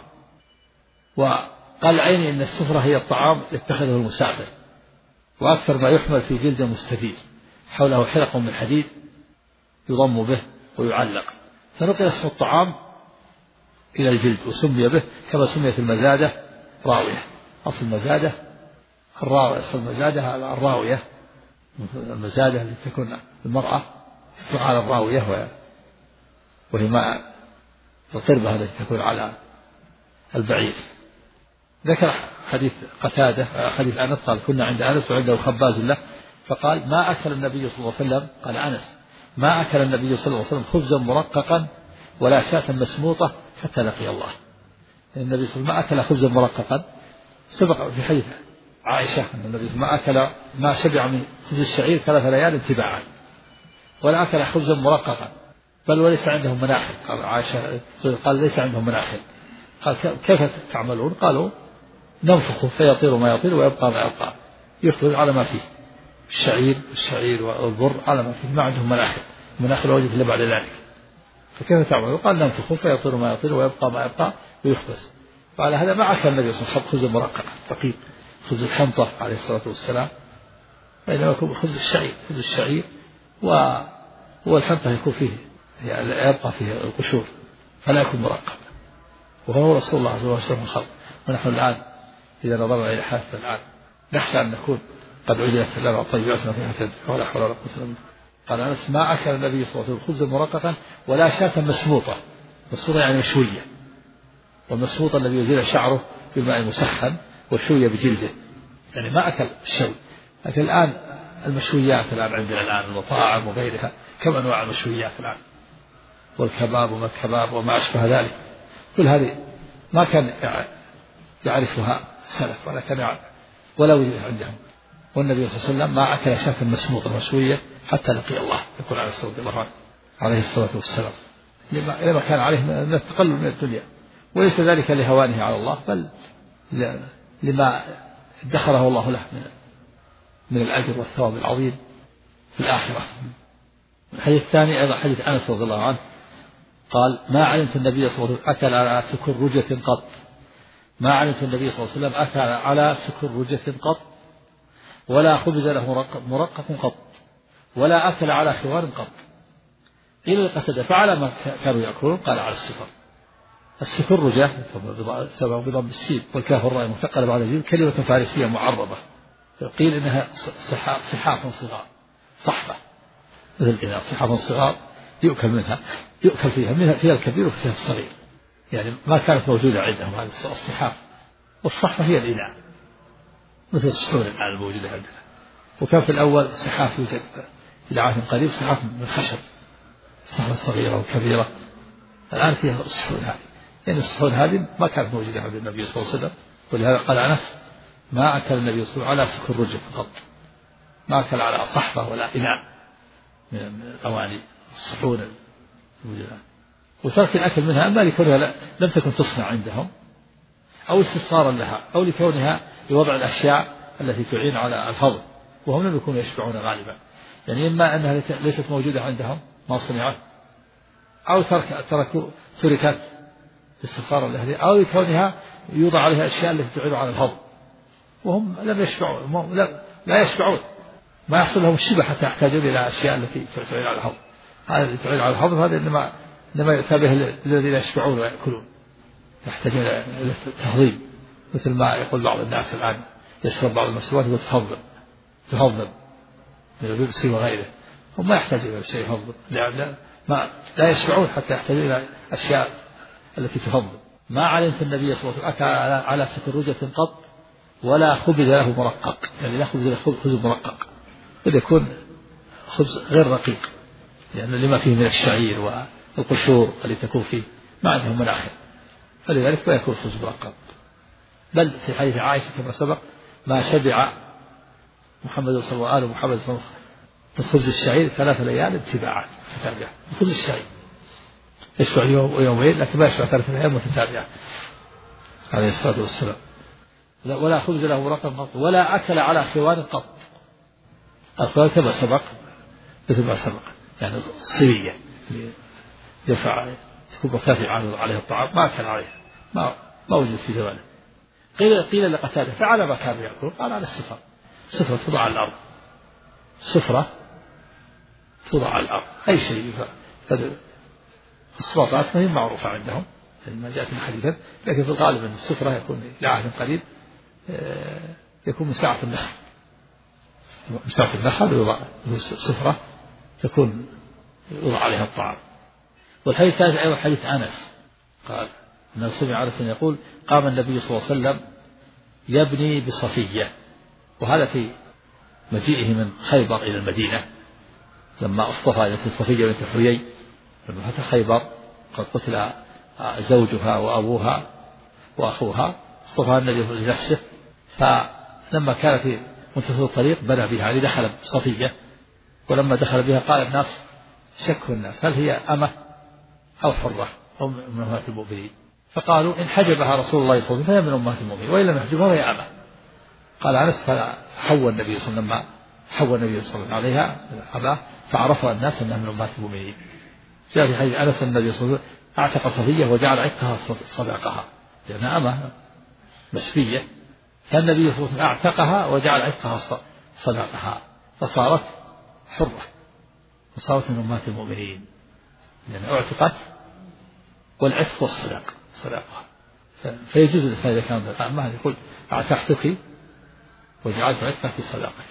وقال عيني إن السفرة هي الطعام يتخذه المسافر، وأكثر ما يحمل في جلد مستدير حوله حلق من حديد يضم به ويعلق، فنقل اسم الطعام إلى الجلد وسمي به كما سميت المزادة راوية. أصل المزادة الراوية، أصل المزادة الراوية، المزادة التي تكون المرأة تكون على الراوية وهي مع القربة التي تكون على البعير. ذكر حديث قتادة حديث أنس قال كنا عند أنس وعنده خباز له، فقال ما أكل النبي صلى الله عليه وسلم، قال أنس ما أكل النبي صلى الله عليه وسلم خبزا مرققا ولا شاة مسموطة حتى لقي الله. النبي صلى الله عليه وسلم ما أكل خبزا مرققا، سبق في حديث عائشة أن النبي ما أكل ما شبع من خبز الشعير ثلاث ليال تباعا، ولا أكل خبزا مرققا بل وليس عندهم مناخل. قال عائشة قال ليس عندهم مناخل. قال كيف تعملون؟ قالوا ننفخ فيطير ما يطير ويبقى ما يبقى، يخرج على ما فيه الشعير الشعير والبر على ما فيه، ما عندهم مناخل، مناخل وجد إلا بعد ذلك. فكيف تعملون؟ قال ننفخ فيطير ما يطير ويبقى ما يبقى ويخبز. قال هذا ما أكل النبي صلى الله عليه وسلم خبز مرقق دقيق، خبز الحنطة عليه الصلاة والسلام، بينما يكون خبز الشعير خبز الشعير والحنطة يكون فيه يعني يبقى فيه القشور فلا يكون مرقق، وهو رسول الله صلى الله عليه وسلم الخلق. ونحن الآن إذا نظرنا إلى حياتنا الآن نخشى أن نكون قد عجلت لنا طيباتنا فيها تدري، ولا حول ولا قوة إلا بالله. قال أنس ما أكل النبي صلى الله عليه وسلم خبزا مرققا ولا شاة مسموطة، مسموطة يعني مشوية، والمسموط الذي يزيل شعره بالماء المسخن والشوية بجلده، يعني ما أكل الشوي. لكن الآن المشويات الآن عندنا الآن المطاعم وغيرها كم أنواع المشويات الآن، والكباب وما الكباب وما أشبه ذلك، كل هذه ما كان يعرفها السلف ولا كان يعرف ولا وجد عندهم. والنبي صلى الله عليه وسلم ما أكل شاة مسموطة مشوية حتى لقي الله، يقول عليه الصلاة عليه الصلاة والسلام، لما كان عليه من التقلل من الدنيا، وليس ذلك لهوانه على الله بل لما ادخره الله له من من الأجر والثواب العظيم في الآخرة. الحديث الثاني أيضا حديث أنس رضي الله عنه قال ما علمت النبي صلى الله عليه وسلم أكل على سكرجة قط، ما علمت النبي صلى الله عليه وسلم أكل على سكرجة قط، ولا خبز له مرقق قط، ولا أكل على خوار قط. قيل لقتادة فعلى ما كانوا يأكلون؟ قال على السكر. السكرجة سبب بضم السين والكاف الراء مثقلة بعد الجيم، كلمة فارسية معربة، قيل إنها صحاف صغار، صحفة مثل الإناء، صحاف صغار يؤكل منها يؤكل فيها منها فيها الكبير وفيها الصغير، يعني ما كانت موجودة عندهم هذه الصحاف. والصحفة هي الإناء مثل الصحون الآن الموجودة عندنا. وكان في الأول صحاف يوجد إلى عهد قريب صحاف من خشب، صحفة صغيرة وكبيرة، الآن فيها الصحون هذه، يعني الصحون هذه ما كانت موجودة عند النبي صلى الله عليه وسلم. ولهذا قال أنس ما أكل النبي صلى الله عليه وسلم على سكرجة قط، ما أكل على صحفة ولا إناء من الأواني الصحون الموجودة. وترك الأكل منها أما لكونها لم تكن تصنع عندهم أو استصغارا لها أو لكونها لوضع الأشياء التي تعين على الهضم، وهم لم يكونوا يشبعون غالبا، يعني إما أنها ليست موجودة عندهم ما صنعت، أو ترك تركوا تركت استصغارا لها، أو لكونها يوضع عليها أشياء التي تعين على الهضم وهم لم يشبعون، لا, لا يشبعون، ما يحصل لهم الشبع حتى يحتاجون إلى أشياء التي تعين على الحوض. هذا اللي تعين على الحوض هذا إنما إنما يؤتى به الذين يشبعون ويأكلون، يحتاجون إلى التهضيم، مثل ما يقول بعض الناس الآن يشرب بعض المشروبات وتهضم تهضم من البيبسي وغيره، هم ما يحتاجون إلى شيء يهضم، لأن ما لا يشبعون حتى يحتاجون إلى أشياء التي تهضم. ما علمت النبي صلى الله عليه وسلم أكل على سكروجة قط ولا خبز له مرقق، يعني لا خبز له خبز مرقق، بل يكون خبز غير رقيق، لأن يعني لما فيه من الشعير والقشور التي تكون فيه ما عندهم مناخ، فلذلك لا يكون خبز مرقق. بل في حديث عائشة كما سبق ما شبع محمد صلى الله عليه وسلم محمد صلى الله عليه وسلم من خبز الشعير ثلاث ليال اتباعا متتابعة، خبز الشعير يشبع يوم ويومين لكن ما يشبع ثلاث ليال متتابعة عليه الصلاة والسلام. ولا خبز له مرقق قط ولا أكل على خوان قط، الخوان كما سبق مثل ما سبق يعني الصينية يرفع تكون مرتفعة عليه الطعام ما أكل عليه، ما ما وجد في زمانه. قيل قيل لقتادة فعلى ما كان يأكل، قال على السفرة، سفرة توضع على الأرض، سفرة توضع على الأرض أي شيء. السلطات ما هي معروفة عندهم ما جاءت من حديثا، لكن في الغالب أن السفرة يكون لعهد قليل يكون من ساعة النخل، من ساعة النخل يوضع سفرة تكون يوضع عليها الطعام. والحديث الثالث أيضا حديث أنس قال أنه سمع أنس يقول قام النبي صلى الله عليه وسلم يبني بصفية، وهذا في مجيئه من خيبر إلى المدينة لما اصطفى نفس صفية بنت حيي لما فتح خيبر قد قتل زوجها وأبوها وأخوها، اصطفى النبي لنفسه، فلما كان في منتصف الطريق بنى بها يعني دخل بصفية، ولما دخل بها قال الناس شكوا الناس هل هي أمة أو حرة أو من أمهات المؤمنين، فقالوا إن حجبها رسول الله صلى الله عليه وسلم فهي من أمهات المؤمنين وإن لم يحجبها فهي أمة. قال أنس فحول النبي صلى الله عليه وسلم حول النبي صلى الله عليه وسلم عليها أباه فعرفها الناس أنها من أمهات المؤمنين. جاء في حديث أنس النبي صلى الله عليه وسلم أعتق صفية وجعل عتقها صداقها لأنها أمة مسبية، فالنبي صلى الله عليه وسلم أعتقها وجعل عتقها صداقها فصارت حرة وصارت من أمهات المؤمنين لأن يعني أعتقت، والعتق والصداق صداقها، فيجوز الإنسان إذا كان أمه يقول أعتقتك وجعلت عتقك في صداقتي.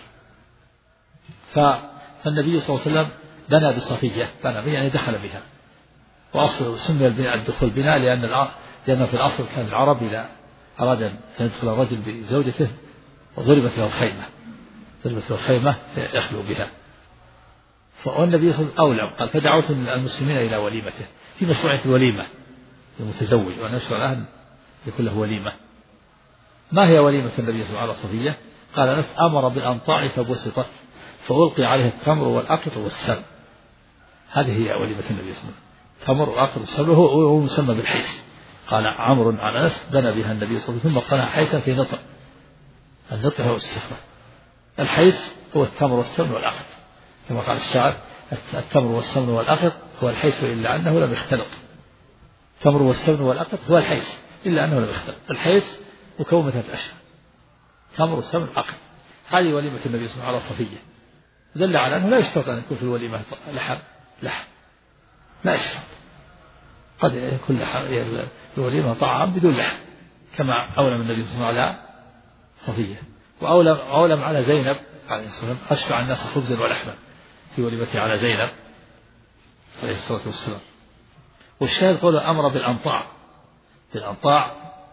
فالنبي صلى الله عليه وسلم بنى بصفية، بنى بها يعني دخل بها، وأصل سمي البناء الدخول بناء لأن لأن في الأصل كان العرب إذا أراد أن يدخل الرجل بزوجته وضربت له الخيمة ضربت له الخيمة يخلو بها، فالنبي صلى الله عليه وسلم أولم قال فدعوت المسلمين إلى وليمته في مشروعية الوليمة المتزوج وأن يشرع الأهل يكون له وليمة. ما هي وليمة النبي صلى الله عليه وسلم على صفية؟ قال أنس أمر بالأنطاع فبسطت فألقي عليه التمر والأقط والسم، هذه هي وليمة النبي صلى الله عليه وسلم، تمر والأقط والسم هو مسمى بالحيس. قال عمرو عن أنس بنى بها النبي صلى الله عليه وسلم ثم صنع حيسا في نطع، النطع هو السفرة، الحيس هو التمر والسمن والأقط كما قال الشاعر التمر والسمن والأقط هو الحيس إلا أنه لم يختلط، التمر والسمن والأقط هو الحيس إلا أنه لم يختلط، الحيس مكون من ثلاث أشياء تمر والسمن والأقط، هذه وليمة النبي صلى الله عليه وسلم على صفية، دل على أنه لا يشترط أن يكون في الوليمة لحم لحم لا يشترط، قد يكون الوليمة طعام بدون لحم كما أولم النبي صلى الله عليه وسلم على صفية، وأولم أولم على زينب عليه الصلاة والسلام أشفع الناس خبزا ولحما في وليمته على زينب عليه الصلاة والسلام. والشاهد قوله أمر بالأنطاع، بالأنطاع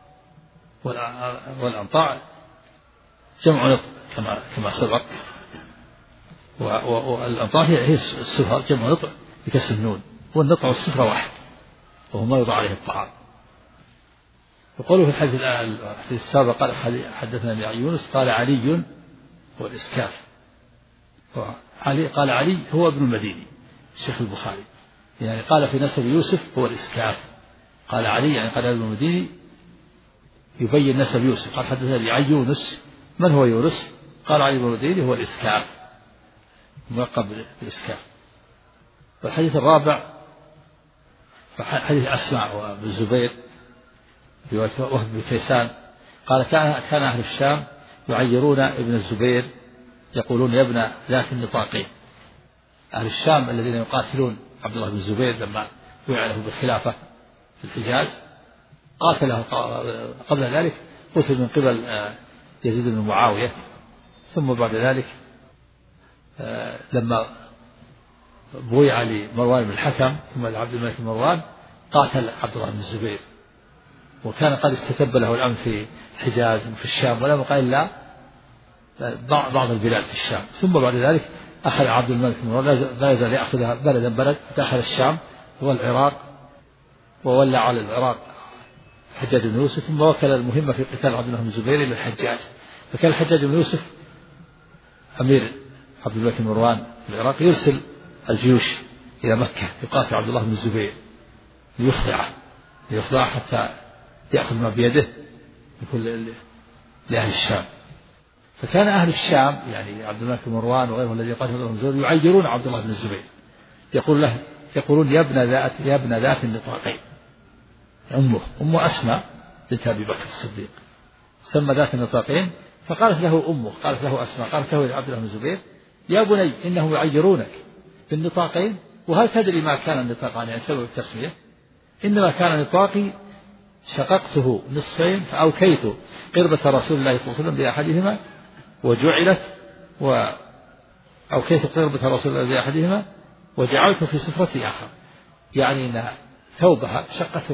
والأنطاع جمع نطع كما كما سبق، والأنطاع هي السفر جمع نطع بكسر النون، والنطع والسفر واحد وهو ما يوضع عليه الطعام. وقوله في الحديث الحديث السابق قال حدثنا ابن يونس قال علي هو الإسكاف، علي قال علي هو ابن المديني الشيخ البخاري، يعني قال في نسب يوسف هو الإسكاف، قال علي يعني قال ابن المديني يبين نسب يوسف، قال حدثنا لي عن يونس من هو يونس؟ قال علي بن المديني هو الإسكاف ملقب بالإسكاف. والحديث الرابع حديث أسماء وابن الزبير رواية وهب بن كيسان قال كان كان أهل الشام يعيرون ابن الزبير يقولون يا ابن ذات النطاقين. أهل الشام الذين يقاتلون عبد الله بن الزبير لما وعي له بالخلافة في الحجاز قاتله قبل ذلك، قتل من قبل يزيد بن معاوية، ثم بعد ذلك لما بويع لمروان بن الحكم ثم لعبد الملك بن مروان قاتل عبد الله بن الزبير، وكان قد استتب له الأمن في الحجاز وفي الشام ولم يقل إلا بعض البلاد في الشام. ثم بعد ذلك أخذ عبد الملك بن مروان لا يزال يأخذها بلدا بلد، دخل الشام والعراق وولى على العراق الحجاج بن يوسف، ثم وكل المهمة في قتال عبد الله بن الزبير إلى الحجاج. فكان الحجاج بن يوسف أمير عبد الملك بن مروان في العراق يرسل الجيوش إلى مكة يقاتل عبد الله بن الزبير ليخضعه ليخضعه حتى يأخذ ما بيده يقول لأهل الشام. فكان أهل الشام يعني عبد الملك بن مروان وغيره الذي يقاتل عبد الله بن الزبير يعيرون عبد الله بن الزبير، يقول له يقولون يا ابن ذات يا ابن ذات النطاقين. أمه أمه أسماء بنت أبي بكر الصديق سمى ذات النطاقين، فقالت له أمه قالت له أسماء قالت له عبد الله بن الزبير يا بني إنهم يعيرونك بالنطاقين، وهل تدري ما كان النطاقان يعني سبب التسمية؟ إنما كان نطاقي شققته نصفين فأوكيت قربة رسول الله صلى الله عليه وسلم بأحدهما وجعلت وأوكيت قربة رسول الله بأحدهما وجعلته في سفرة آخر، يعني أن ثوبها شقته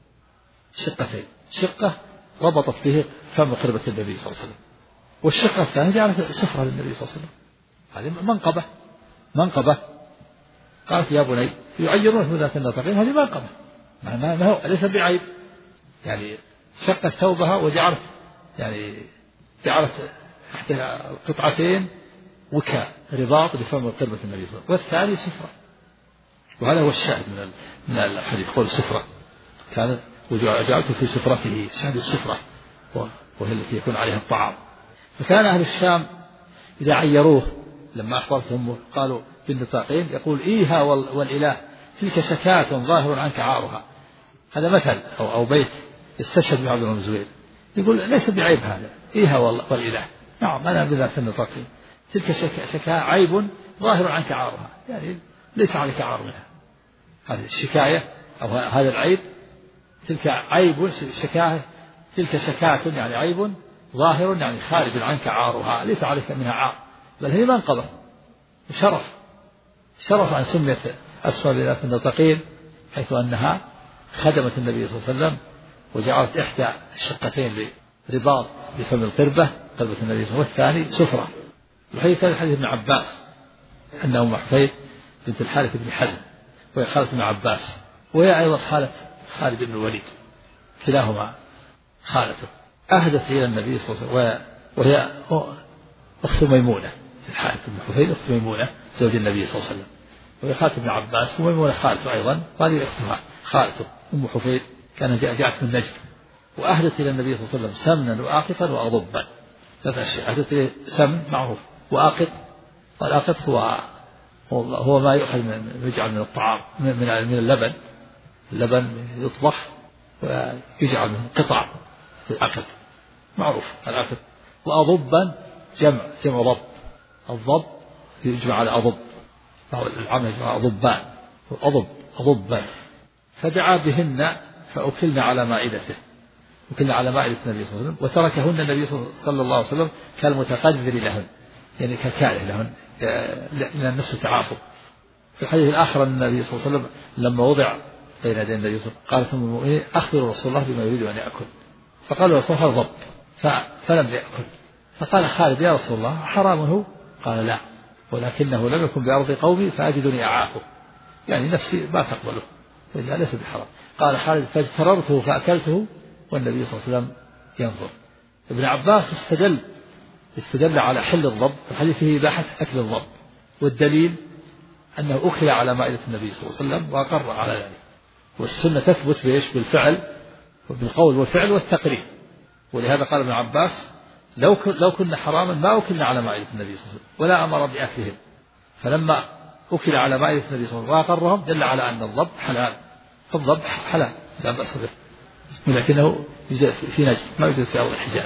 شقتين، شقة ربطت به فم قربة النبي صلى الله عليه وسلم، والشقة الثانية جعلت سفرة للنبي صلى الله عليه وسلم. هذه منقبة منقبة قالت يا بني يعيرون في ذات النطاقين، هذه منقبة ما هو ليس بعيب، يعني شقت ثوبها وجعلت يعني جعلت تحتها قطعتين وكاء رباط لفم قربة النبي صلى الله عليه وسلم، والثاني سفرة. وهذا هو الشاهد من من الحديث قول سفرة كان وجعلته في سفرته، شاهد السفرة وهي التي يكون عليها الطعام. فكان أهل الشام إذا عيروه لما أخبرتهم قالوا بالنطاقين يقول إيها والإله تلك شكاة ظاهر عنك عارها. هذا مثل أو, أو بيت استشهد به عبد الله بن الزبير، يقول ليس بعيب هذا إيها والإله، نعم أنا بذات النطاقين تلك شكاة عيب ظاهر عنك عارها، يعني ليس عليك عار منها. هذه الشكاية أو هذا العيب تلك عيب شكاية تلك شكاة يعني عيب ظاهر يعني خارج عنك عارها، ليس عليك منها عار، بل هي منقبة وشرف شرف أن سميت أسماء بذات النطاقين، حيث أنها خدمت النبي صلى الله عليه وسلم وجعلت إحدى الشقتين رباط بفم القربة قربة النبي صلى الله عليه وسلم، والثاني سفرة. وحديث حديث ابن عباس أن أم حفيظ بنت الحارث بن حزم وهي خالة ابن عباس، وهي أيضا خالة خالد بن الوليد، كلاهما خالته، أهدت إلى النبي صلى الله عليه وسلم، وهي أخت ميمونة الحارث بن حفيظ أخت ميمونة زوج النبي صلى الله عليه وسلم، وهي خالة ابن عباس وميمونة خالته أيضا، وهذه أختها خالته أم حفيظ كان جاءت من نجد، وأهدت إلى النبي صلى الله عليه وسلم سمنا وآقطا وأضبا. ثلاث أشياء أهدت إليه سمن معروف، وآقط والآقط هو هو ما يؤخذ من يجعل من الطعام من من اللبن، اللبن يطبخ ويجعل من قطع في الآقط معروف الآقط. وأضبا جمع جمع ضب، الضب يجمع على أضب، العمل يجمع أضبان وأضب أضبا. فدعا بهن فأكلن على مائدته، أكلن على مائدة النبي صلى الله عليه وسلم، وتركهن النبي صلى الله عليه وسلم كالمتقذر لهن، يعني ككاره لهن لأن النفس تعاطف. في الحديث الآخر أن النبي صلى الله عليه وسلم لما وضع بين يدي النبي صلى الله عليه وسلم قالت أم المؤمنين أخبروا رسول الله بما يريد أن يأكل، فقال رسول الله ضب فلم يأكل، فقال خالد يا رسول الله حرام هو؟ قال لا، ولكنه لم يكن بأرض قومي فأجدني أعافه، يعني نفسي ما تقبله وإلا ليس بحرام. قال خالد فاجتررته فأكلته والنبي صلى الله عليه وسلم ينظر. ابن عباس استدل استدل على حل الضب الحديث فيه إباحة أكل الضب، والدليل أنه أكل على مائدة النبي صلى الله عليه وسلم وأقر على ذلك، والسنة تثبت بإيش؟ بالفعل وبالقول والفعل والتقرير. ولهذا قال ابن عباس لو لو كنا حراما ما أكلنا على مائدة النبي صلى الله عليه وسلم ولا أمر بأكلهم، فلما أكل على مائدة النبي صلى الله عليه وسلم وأقرهم دل على أن الضب حلال، فالضب حلال لا بأس به، ولكنه في نجد ما يوجد في أرض الحجاز،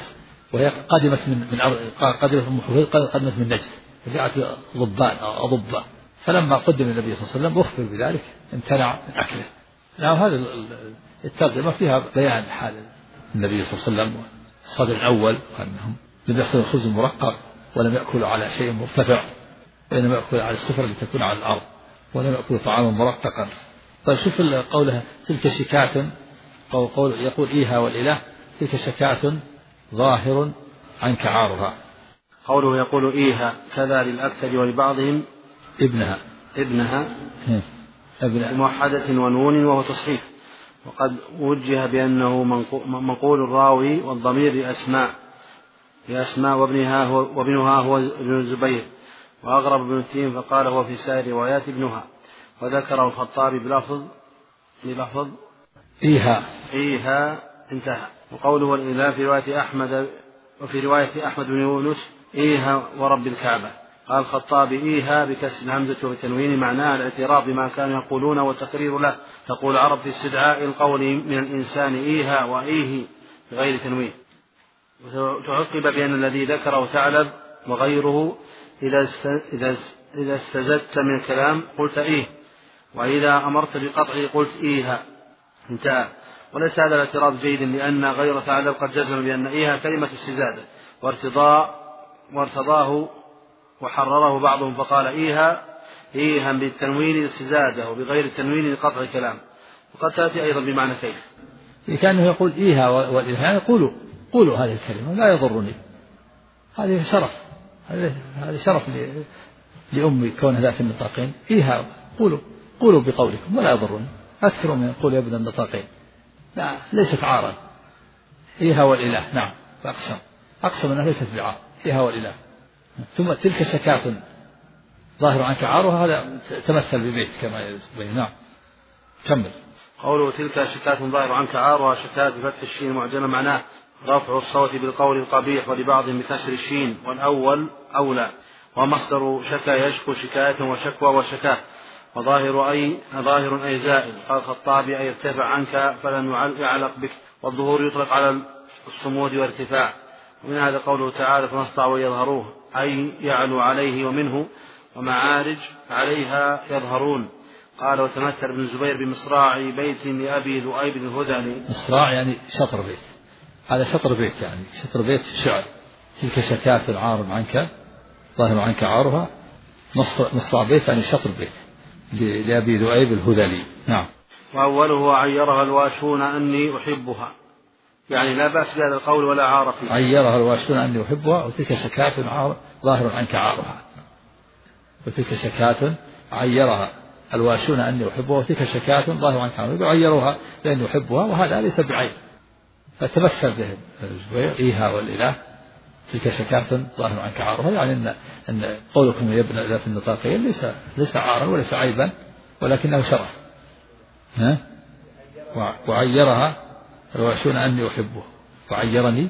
وهي قدمت من من قدمت من محوذ قدمت من نجد وجاءت ضبان أو أضبة، فلما قدم النبي صلى الله عليه وسلم أخبر بذلك امتنع من أكله. نعم هذا الترجمة فيها بيان حال النبي صلى الله عليه وسلم الصدر الأول أنهم لم يأخذوا الخبز المرقق ولم يأكلوا على شيء مرتفع، وإنما يأكلوا على السفرة التي تكون على الأرض، ولم يأكلوا طعاما مرققا. طيب شوف قولها تلك شكاة، قول, قول يقول إيها والإله، تلك شكاة ظاهر عنك عارها. قوله يقول إيها كذا للأكثر ولبعضهم ابنها ابنها ابنها موحدة ونون وهو تصحيح، وقد وجه بأنه منقول الراوي والضمير لأسماء لأسماء وابنها هو وابنها هو ابن الزبير، وأغرب ابن التيم فقال هو في سائر روايات ابنها، وذكره الخطابي بلفظ بلفظ إيها إيها انتهى. وقوله والإله في رواية أحمد وفي رواية أحمد بن يونس إيها ورب الكعبة. قال الخطابي إيها بكسر الهمزة وبتنوين معناها الاعتراف بما كانوا يقولون والتقرير له. تقول العرب في استدعاء القول من الإنسان إيها وإيه بغير تنوين. وتعقب بأن الذي ذكره ثعلب وغيره إذا إذا استزدت من الكلام قلت إيه، وإذا أمرت بقطعه قلت إيها انتهى. وليس هذا الاعتراض جيدا، لأن غير ثعلب قد جزم بأن إيها كلمة استزادة وارتضاء وارتضاه وحرره بعضهم فقال إيها إيها بالتنوين الاستزادة وبغير التنوين لقطع الكلام، وقد تأتي أيضا بمعنى كيف. كانه يقول إيها والإلهام يقولوا قولوا هذه الكلمة لا يضرني، هذه شرف، هذا شرف لأمي كونها ذات النطاقين. إيها قولوا قولوا بقولكم ولا يضرني، أكثر من يقول يا ابن النطاقين، لا ليست عارا. إيها والإله نعم، فأقسم أقسم أنها ليست بعار إيها والإله. ثم تلك شكاة ظاهر عنك عارها، هذا تمثل ببيت كما يبين. نعم كمل. قوله تلك شكاة ظاهر عنك عارها، شكاة بفتح الشين معجمة معناه رفع الصوت بالقول القبيح، ولبعضهم بكسر الشين والأول أولى. ومصدر شكا يشكو شكاية وشكوى وشكاة، وظاهر أي ظاهر أي زائد. قال الخطابي أي ارتفع عنك فلم يعلق بك، والظهور يطلق على الصمود والارتفاع. ومن هذا قوله تعالى فما استطاعوا يظهروه أي يعلو عليه، ومنه ومعارج عليها يظهرون. قال وتمثل ابن الزبير بمصراع بيت لأبي ذؤيب الهذلي. مصراع يعني شطر بيت، هذا شطر بيت يعني شطر بيت شعر. تلك شكاة عار عنك ظاهر عنك عارها، مصراع بيت يعني شطر بيت لأبي ذؤيب الهذلي. نعم. وأوله عيرها الواشون أني أحبها، يعني لا بأس بهذا القول ولا عار فيه. عيرها الواشون أني أحبها، وتلك شكاة عار ظاهر عنك عارها، وتلك شكاة عيرها الواشون أني أحبها، وتلك شكاة ظاهر عنك عارها، عيروها لأني أحبها، وهذا ليس بعيب. فتمثل به الزبير إيها والإله تلك شكاة ظاهر عنك عارها، يعني أن أن قولكم يا ابن ذات النطاقين ليس ليس عارا وليس عيبا، ولكنه شرف. ها؟ وعيرها الواشون أني أحبه، وعيرني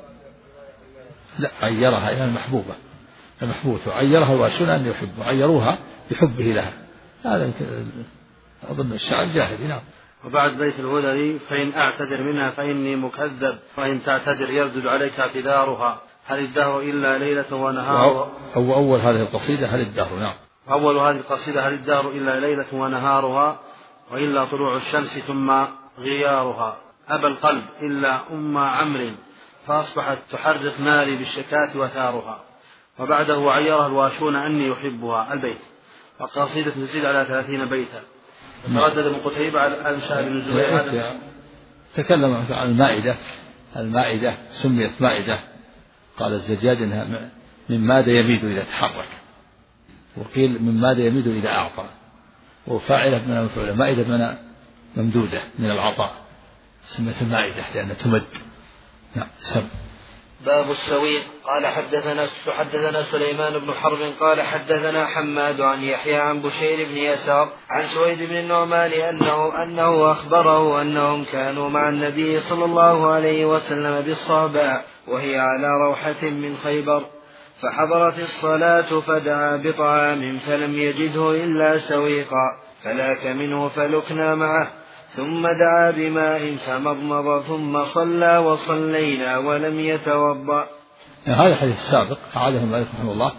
لا عيرها يعني المحبوبة المحبوبة، وعيرها الواشون أني أحبه، عيروها بحبه لها. هذا أظن الشعر جاهلي. نعم. وبعد بيت الهذلي فإن أعتذر منها فإني مكذب، وإن تعتذر يردد عليك اعتذارها، هل الدهر إلا ليلة ونهار. أو أول هذه القصيدة هل الدهر. نعم. أول هذه القصيدة هل الدهر إلا ليلة ونهارها، وإلا طلوع الشمس ثم غيارها، أبى القلب إلا أم عمرو فأصبحت تحرق ناري بالشكاة وثارها. وبعده عيرها الواشون أني يحبها البيت، وقصيدة تزيد على ثلاثين بيتا. تردد ابن قتيبة على أنشاء بن الزبير. تكلم عن المائدة. المائدة سميت مائدة، قال الزجاج إنها من ماذا يميد إذا تحرك، وقيل من ماذا يميد إذا أعطى، وفاعلة من المفعولة مائدة من ممدودة من العطاء، سميت المائدة لأنها تمد. نعم. سم. باب السويق. قال حدثنا حدثنا سليمان بن حرب قال حدثنا حماد عن يحيى عن بشير بن يسار عن سويد بن النعمان أنه أنه أخبره أنهم كانوا مع النبي صلى الله عليه وسلم بالصعباء وهي على روحة من خيبر، فحضرت الصلاة فدعا بطعام فلم يجده إلا سويقا، فلاك منه فلكنا معه، ثم دعا بماء فمضمض ثم صلى وصلينا ولم يتوضأ. يعني هذا الحديث السابق أعاده المؤلف رحمه الله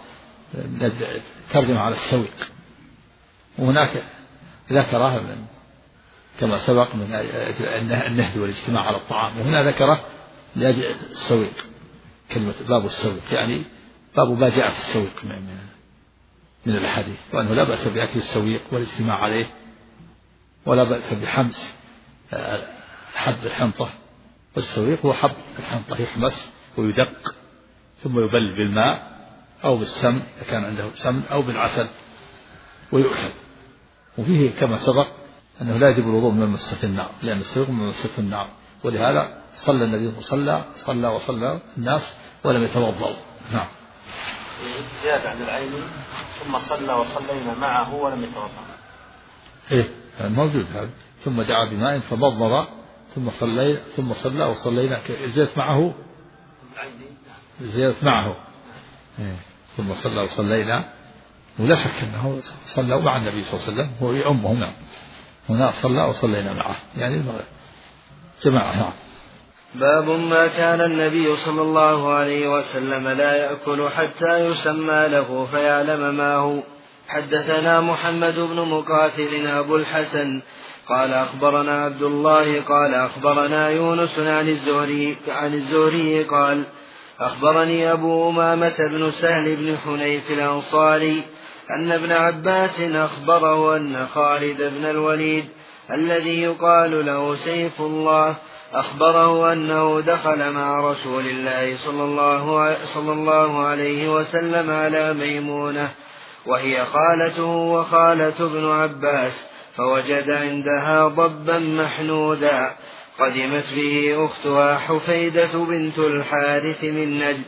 ترجمة على السويق، وهناك ذكره كما سبق من النهد والاجتماع على الطعام، وهنا ذكره لأجل السويق، كلمة باب السويق يعني باب ما جاء في السويق من, من الحديث، وأنه لا بأس بأكل السويق والاجتماع عليه، ولا بأس بحمس حب الحنطة، والسويق هو حب الحنطة يحمس ويدق ثم يبل بالماء أو بالسمن إذا كان عنده سمن أو بالعسل ويؤكل. وفيه كما سبق أنه لا يجب الوضوء من مسة النار، لأن السويق من مسة النار، ولهذا صلى النبي صلى صلى وصلى الناس ولم يتوضأوا. نعم. زيادة عن العين ثم صلى وصلينا معه ولم يتوضأ. إيه موجود هذا. ثم دعا بماء فمضمض ثم صلى ثم صلى وصلينا، زيادة معه زيادة معه إيه. ثم صلى وصلينا، ولا شك أنه صلى مع النبي صلى الله عليه وسلم، هو يؤمهم. نعم. هنا صلى وصلينا معه يعني جماعة. باب ما كان النبي صلى الله عليه وسلم لا يأكل حتى يسمى له فيعلم ما هو. حدثنا محمد بن مقاتل أبو الحسن قال أخبرنا عبد الله قال أخبرنا يونس عن الزهري عن الزهري قال أخبرني أبو أمامة بن سهل بن حنيف الأنصاري أن ابن عباس أخبره أن خالد بن الوليد الذي يقال له سيف الله أخبره أنه دخل مع رسول الله صلى الله, صلى الله عليه وسلم على ميمونة وهي خالته وخالة ابن عباس، فوجد عندها ضبا محنودا قدمت به أختها حفيدة بنت الحارث من نجد،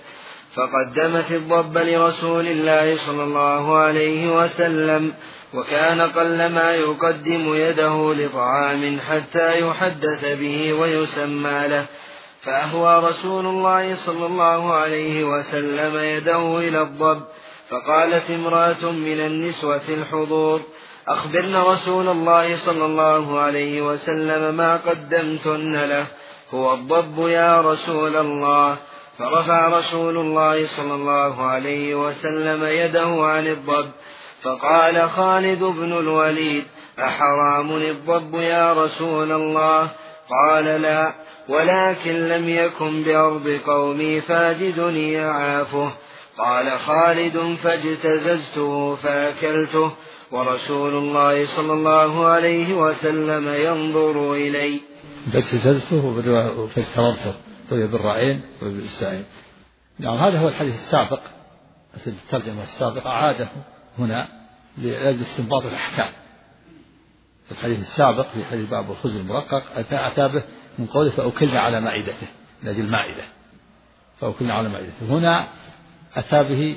فقدمت الضب لرسول الله صلى الله عليه وسلم، وكان قلما يقدم يده لطعام حتى يحدث به ويسمى له، فأهوى رسول الله صلى الله عليه وسلم يده إلى الضب، فقالت امرأة من النسوة الحضور أخبرن رسول الله صلى الله عليه وسلم ما قدمتن له، هو الضب يا رسول الله. فرفع رسول الله صلى الله عليه وسلم يده عن الضب، فقال خالد بن الوليد أحرام الضب يا رسول الله؟ قال لا، ولكن لم يكن بأرض قومي فاجدني أعافه. قال خالد فاجتززته فأكلته ورسول الله صلى الله عليه وسلم ينظر إلي. فاجتززته فاجتررته وهي بالرأين وبالسائل. يعني هذا هو الحديث السابق في الترجمة السابقة، عاده هنا لأجل استنباط الأحكام. الحديث السابق في حديث باب الخبز المرقق أتى به من قوله فأكلنا على مائدته، لأجل المائدة فأكلنا على مائدته. هنا أتى به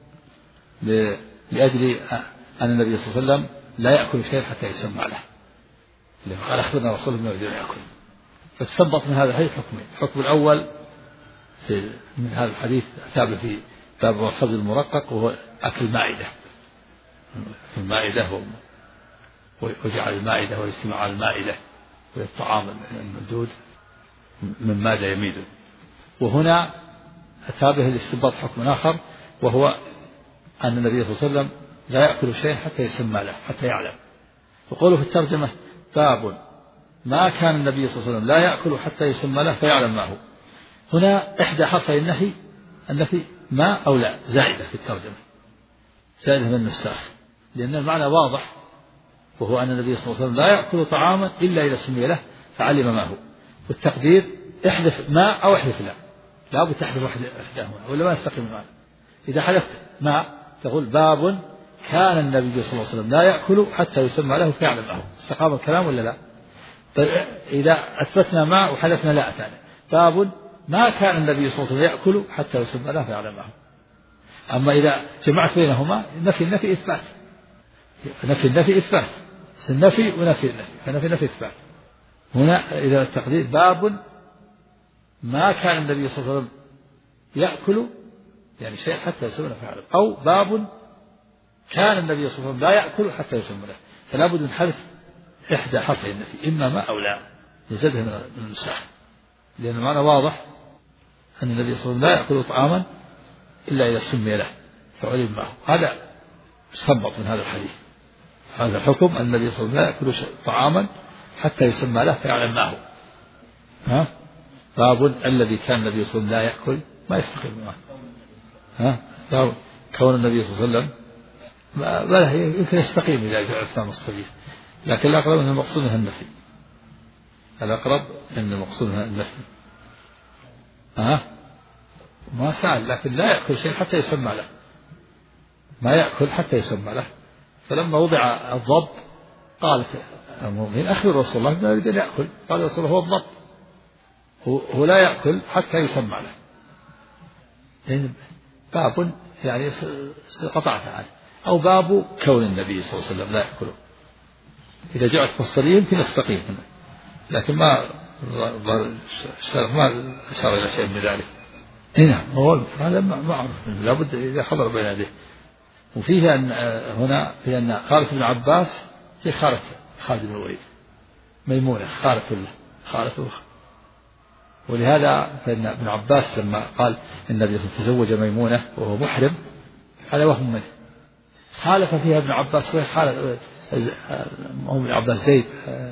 لأجل أن النبي صلى الله عليه وسلم لا يأكل شيء حتى يسمى له، قال أخبرنا رسول الله بدون يأكل. فاستنبط من هذا الحديث حكمين. الحكم الأول في من هذا الحديث أتى به في باب الخبز المرقق وهو أكل المائدة، في المائدة وجعل المائدة والاجتماع على المائدة والطعام الممدود من ماذا يميده. وهنا أتى به الاستنباط حكم آخر وهو أن النبي صلى الله عليه وسلم لا يأكل شيء حتى يسمى له، حتى يعلم. وقوله في الترجمة باب ما كان النبي صلى الله عليه وسلم لا يأكل حتى يسمى له فيعلم ما هو. هنا إحدى حرفي النهي النفي ما أو لا زائدة في الترجمة، زائدة من النساخ، لأن المعنى واضح، وهو أن النبي صلى الله عليه وسلم لا يأكل طعاما إلا إذا سمي له فعلم ما هو. والتقدير احذف ما أو احذف لا، لا بد تحذف إحداهما ولا ما يستقيم المعنى. إذا حذفت ما تقول باب كان النبي صلى الله عليه وسلم لا يأكل حتى يسمى له فيعلم ما هو، استقام الكلام ولا لا؟ إذا أثبتنا ما وحذفنا لا أتانا باب ما كان النبي صلى الله عليه وسلم يأكل حتى يسمى له فيعلم ما هو. أما إذا جمعت بينهما نفي النفي إثبات، نفي النفي إثبات، النفي ونفي النفي، فنفي النفي إثبات. هنا إذا التقدير باب ما كان النبي صلى الله عليه وسلم يأكل يعني شيء حتى يسمى له فيعلم، أو باب كان النبي صلى الله عليه وسلم لا يأكل حتى يسمى له، فلا بد من حذف إحدى حرفي النفي إما ما أو لا يزدها من النساء، لأن المعنى واضح أن النبي صلى الله عليه وسلم لا يأكل طعاما إلا إذا سمي له فعلم معه. هذا يستنبط من هذا الحديث هذا الحكم أن النبي صلى الله عليه وسلم لا يأكل طعاما حتى يسمى له فيعلم معه. ها باب الذي كان النبي صلى الله عليه وسلم لا يأكل ما يستقيم معه. ها باب كون النبي صلى الله عليه وسلم ما يمكن يستقيم إذا جاء إسلام الصغير، لكن الأقرب أن المقصود منها النفي. الأقرب أن المقصود منها النفي. ها ما سأل لكن لا يأكل شيء حتى يسمى له، ما يأكل حتى يسمى له. فلما وضع الضب قالت المؤمن أخبر رسول الله ما يريد أن يأكل، قال رسول الله هو الضب هو لا يأكل حتى يسمى له. يعني باب يعني قطعت عنه، أو باب كون النبي صلى الله عليه وسلم لا يأكله. إذا جاءت فصلين يمكن يستقيم هنا، لكن ما ما أشار إلى شيء من ذلك. هنا هو هذا معروف لابد إذا حضر بين يديه. وفيه أن هنا في أن خالة ابن عباس هي خالة خالد بن الوليد، ميمونة خالة له خالته، ولهذا فإن ابن عباس لما قال النبي تزوج ميمونة وهو محرم هذا وهم منه، خالف فيها ابن عباس وهي خالة أم ابن عباس زيد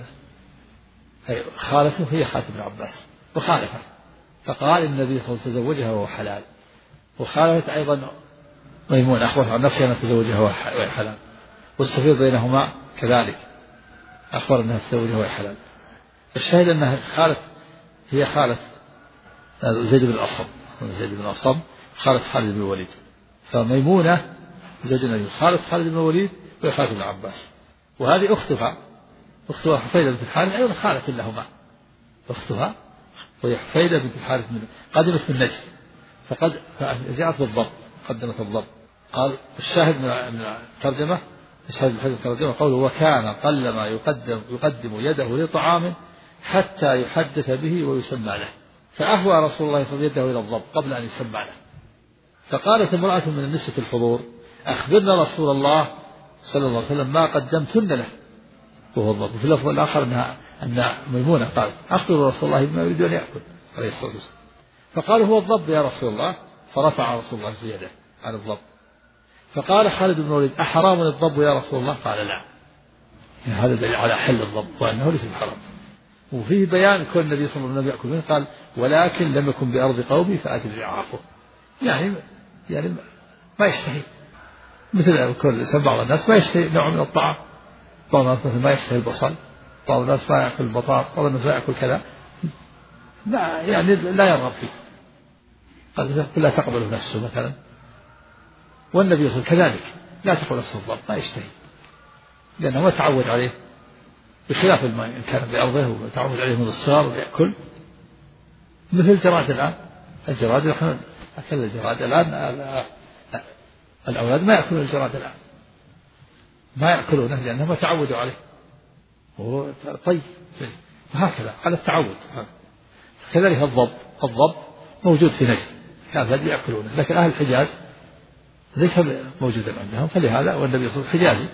خالته هي خالة ابن عباس وخالفه، فقال النبي صلى الله عليه وسلم تزوجها وهو حلال، وخالفت أيضا ميمونة أخبرت عن نفسها أن تزوجها وهي حلال، والسفير بينهما كذلك أخبر أنها تزوجها وهي حلال. الشاهد أنها خالة هي خالة زيد بن الأصم زيد بن الأصم خالة خالد بن الوليد، فميمونة زوج النبي خالة خالد بن الوليد وهي خالة ابن عباس، وهذه أختها أختها حفيدة بنت الحارث أيضا خالة لهما، أختها وهي حفيدة بنت الحارث قدمت من نجد، فقد جاءت بالضبط قدمت الضبط. قال الشاهد من الترجمة الشاهد من الترجمة قوله وكان قلما يقدم يقدم يده لطعام حتى يحدث به ويسمى له، فأهوى رسول الله صلى الله عليه وسلم يده إلى الضبط قبل أن يسمى له، فقالت امرأة من النسوة الحضور أخبرنا رسول الله صلى الله عليه وسلم ما قدمتن له وهو الضبط. وفي اللفظ الآخر أنها أن ميمونة قالت أخبر رسول الله بما يريد أن يأكل عليه الصلاة والسلام، فقالوا هو الضب يا رسول الله، فرفع رسول الله يده عن الضب، فقال خالد بن الوليد أحرام الضب يا رسول الله؟ قال لا، يعني هذا دليل على حل الضب وأنه ليس بحرام. وفيه بيان كون النبي صلى الله عليه وسلم يأكل منه، قال ولكن لم يكن بأرض قومي فأجد رعافه، يعني يعني ما يشتهي، مثل كل بعض الناس ما يشتهي نوع من الطعام، بعض الناس مثل ما يشتهي البصل، بعض الناس ما يأكل البطاط، بعض الناس ما يأكل كذا، لا يعني لا يرغب فيه، قال لا تقبل نفسه مثلا. والنبي صلى الله عليه وسلم كذلك لا تقبل نفسه الضب ما يشتهي، لأنه ما تعود عليه، بخلاف ما إن كان بأرضه وتعود عليه من الصغر ويأكل، مثل الجراد الآن، الجراد نحن أكل الجراد الآن الأولاد ما يأكلون الجراد الآن، ما يأكلونه لأنهم ما تعودوا عليه، وهو طيب وهكذا على التعود. كذلك الضب الضب موجود في نجد كان هذه يأكلونه، لكن أهل الحجاز ليس موجودا عندهم، فلهذا والنبي صلى الله عليه وسلم حجازي،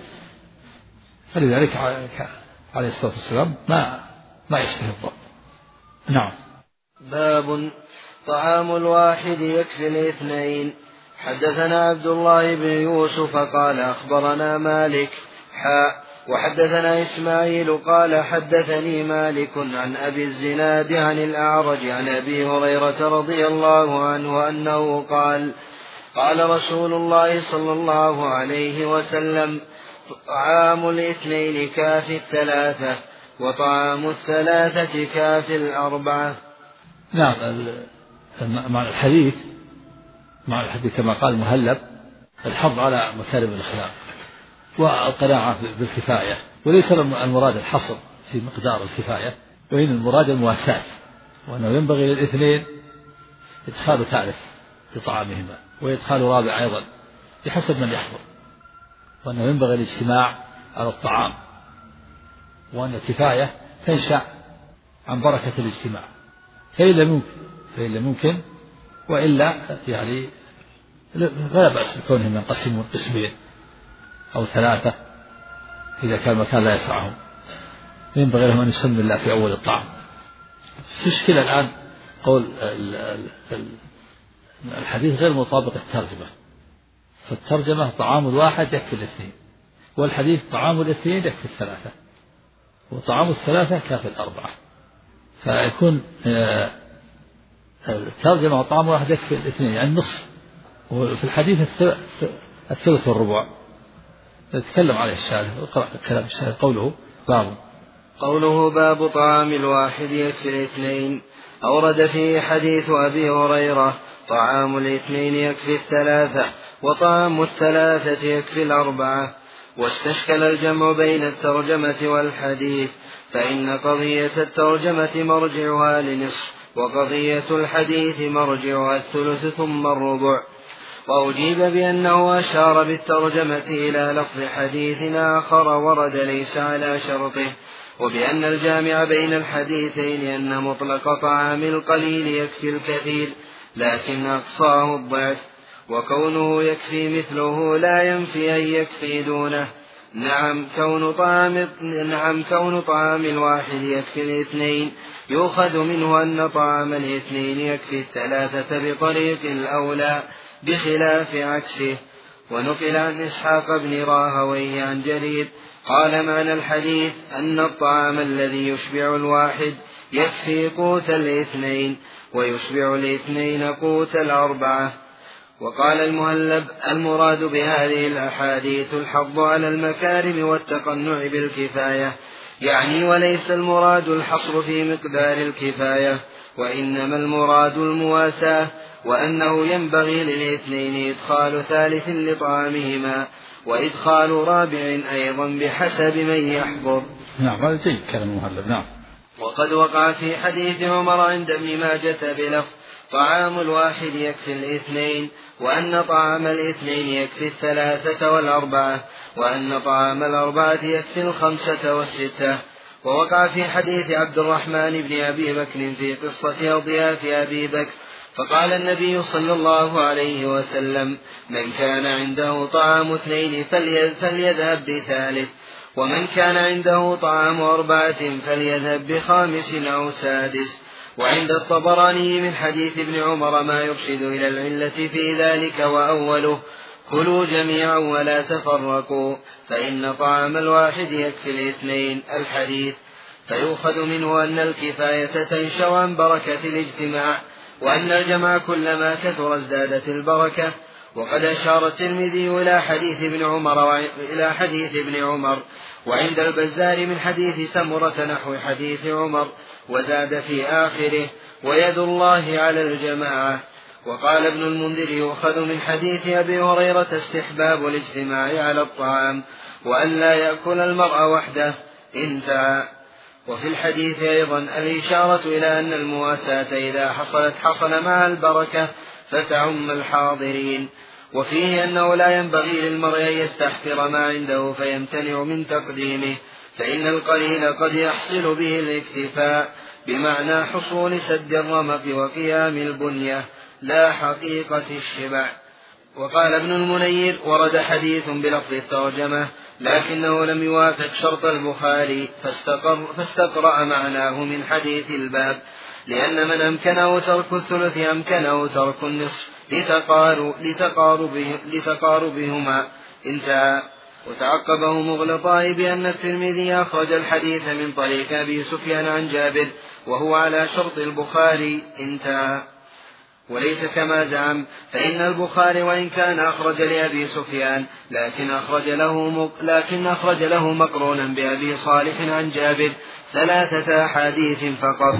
فلذلك عليه الصلاة والسلام ما ما يشتهي الضب. نعم. باب طعام الواحد يكفي الاثنين. حدثنا عبد الله بن يوسف قال أخبرنا مالك حاء وحدثنا إسماعيل قال حدثني مالك عن أبي الزناد عن الأعرج عن أبي هريرة رضي الله عنه أنه قال قال رسول الله صلى الله عليه وسلم طعام الاثنين كافي الثلاثة وطعام الثلاثة كافي الأربعة. نعم. مع الحديث مع الحديث كما قال مهلب الحظ على مكارم الأخلاق والقناعة بالكفاية، وليس المراد الحصر في مقدار الكفاية، وإن المراد المواساة، وأنه ينبغي للاثنين إدخال ثالث لطعامهما وإدخال رابع أيضا بحسب من يحضر، وأنه ينبغي الاجتماع على الطعام، وأن الكفاية تنشأ عن بركة الاجتماع، فإن لم يمكن فإن لم يمكن وإلا يعني لا بأس بكونهم ينقسمون قسمين أو ثلاثة إذا كان المكان لا يسعهم. ينبغي لهم أن يسمي الله في أول الطعام. المشكلة الآن قول الحديث غير مطابق الترجمة، فالترجمة طعام الواحد يكفي الاثنين، والحديث طعام الاثنين يكفي الثلاثة، وطعام الثلاثة كافي الأربعة، فيكون الترجمة طعام واحد يكفي الاثنين يعني نصف، وفي الحديث الثلث والربع. نتكلم عليه الشارح وقرأ كلام الشارح. قوله باب قوله باب طعام الواحد يكفي الاثنين، أورد فيه حديث أبي هريرة طعام الاثنين يكفي الثلاثة، وطعام الثلاثة يكفي الأربعة. واستشكل الجمع بين الترجمة والحديث، فإن قضية الترجمة مرجعها لنصف، وقضية الحديث مرجعها الثلث ثم الربع. وأجيب بأنه أشار بالترجمة إلى لفظ حديث آخر ورد ليس على شرطه، وبأن الجامع بين الحديثين أن مطلق طعام القليل يكفي الكثير لكن أقصاه الضعف، وكونه يكفي مثله لا ينفي أن يكفي دونه. نعم كون طعام, نعم كون طعام الواحد يكفي الاثنين يؤخذ منه أن طعام الاثنين يكفي الثلاثة بطريق الأولى بخلاف عكسه. ونقل عن إسحاق بن راهويه عن جرير قال معنى الحديث أن الطعام الذي يشبع الواحد يكفي قوت الاثنين، ويشبع الاثنين قوت الأربعة. وقال المهلب المراد بهذه الأحاديث الحض على المكارم والتقنع بالكفاية، يعني وليس المراد الحصر في مقدار الكفاية، وإنما المراد المواساة، وأنه ينبغي للاثنين إدخال ثالث لطعامهما وإدخال رابع أيضا بحسب من يحضر. نعم هذا جيد كلام المهلب. نعم. وقد وقع في حديث عمر عند ابن ماجة بلفظ طعام الواحد يكفي الاثنين، وأن طعام الاثنين يكفي الثلاثة والأربعة، وأن طعام الأربعة يكفي الخمسة والستة. ووقع في حديث عبد الرحمن بن أبي بكر في قصة أضياف أبي بكر فقال النبي صلى الله عليه وسلم من كان عنده طعام اثنين فليذهب بثالث، ومن كان عنده طعام أربعة فليذهب بخامس أو سادس. وعند الطبراني من حديث ابن عمر ما يرشد إلى العلة في ذلك، وأوله كلوا جميعا ولا تفرقوا فإن طعام الواحد يكفي الاثنين الحديث. فيؤخذ منه أن الكفاية تنشأ عن بركة الاجتماع، وأن الجمع كلما كثر ازدادت البركة. وقد أشار الترمذي إلى حديث ابن عمر إلى حديث ابن عمر وعند البزار من حديث سمرة نحو حديث عمر، وزاد في آخره ويد الله على الجماعة. وقال ابن المنذر يؤخذ من حديث أبي هريرة استحباب الاجتماع على الطعام وأن لا يأكل المرء وحده انتهى. وفي الحديث أيضا الإشارة إلى أن المواساة إذا حصلت حصل مع البركة فتعم الحاضرين. وفيه أنه لا ينبغي للمرء أن يستحقر ما عنده فيمتنع من تقديمه، فإن القليل قد يحصل به الاكتفاء بمعنى حصول سد الرمق وقيام البنية لا حقيقة الشبع. وقال ابن المنير ورد حديث بلفظ الترجمة لكنه لم يوافق شرط البخاري فاستقر فاستقرأ معناه من حديث الباب، لأن من أمكنه ترك الثلث أمكنه ترك النصف لتقارب لتقاربه لتقاربهما انتهى. وتعقبه مغلطاء بأن الترمذي أخرج الحديث من طريق أبي سفيان عن جابر وهو على شرط البخاري انتهى. وليس كما زعم، فإن البخاري وإن كان أخرج لأبي سفيان لكن أخرج له, لكن أخرج له مقرونا بأبي صالح عن جابر ثلاثة أحاديث فقط.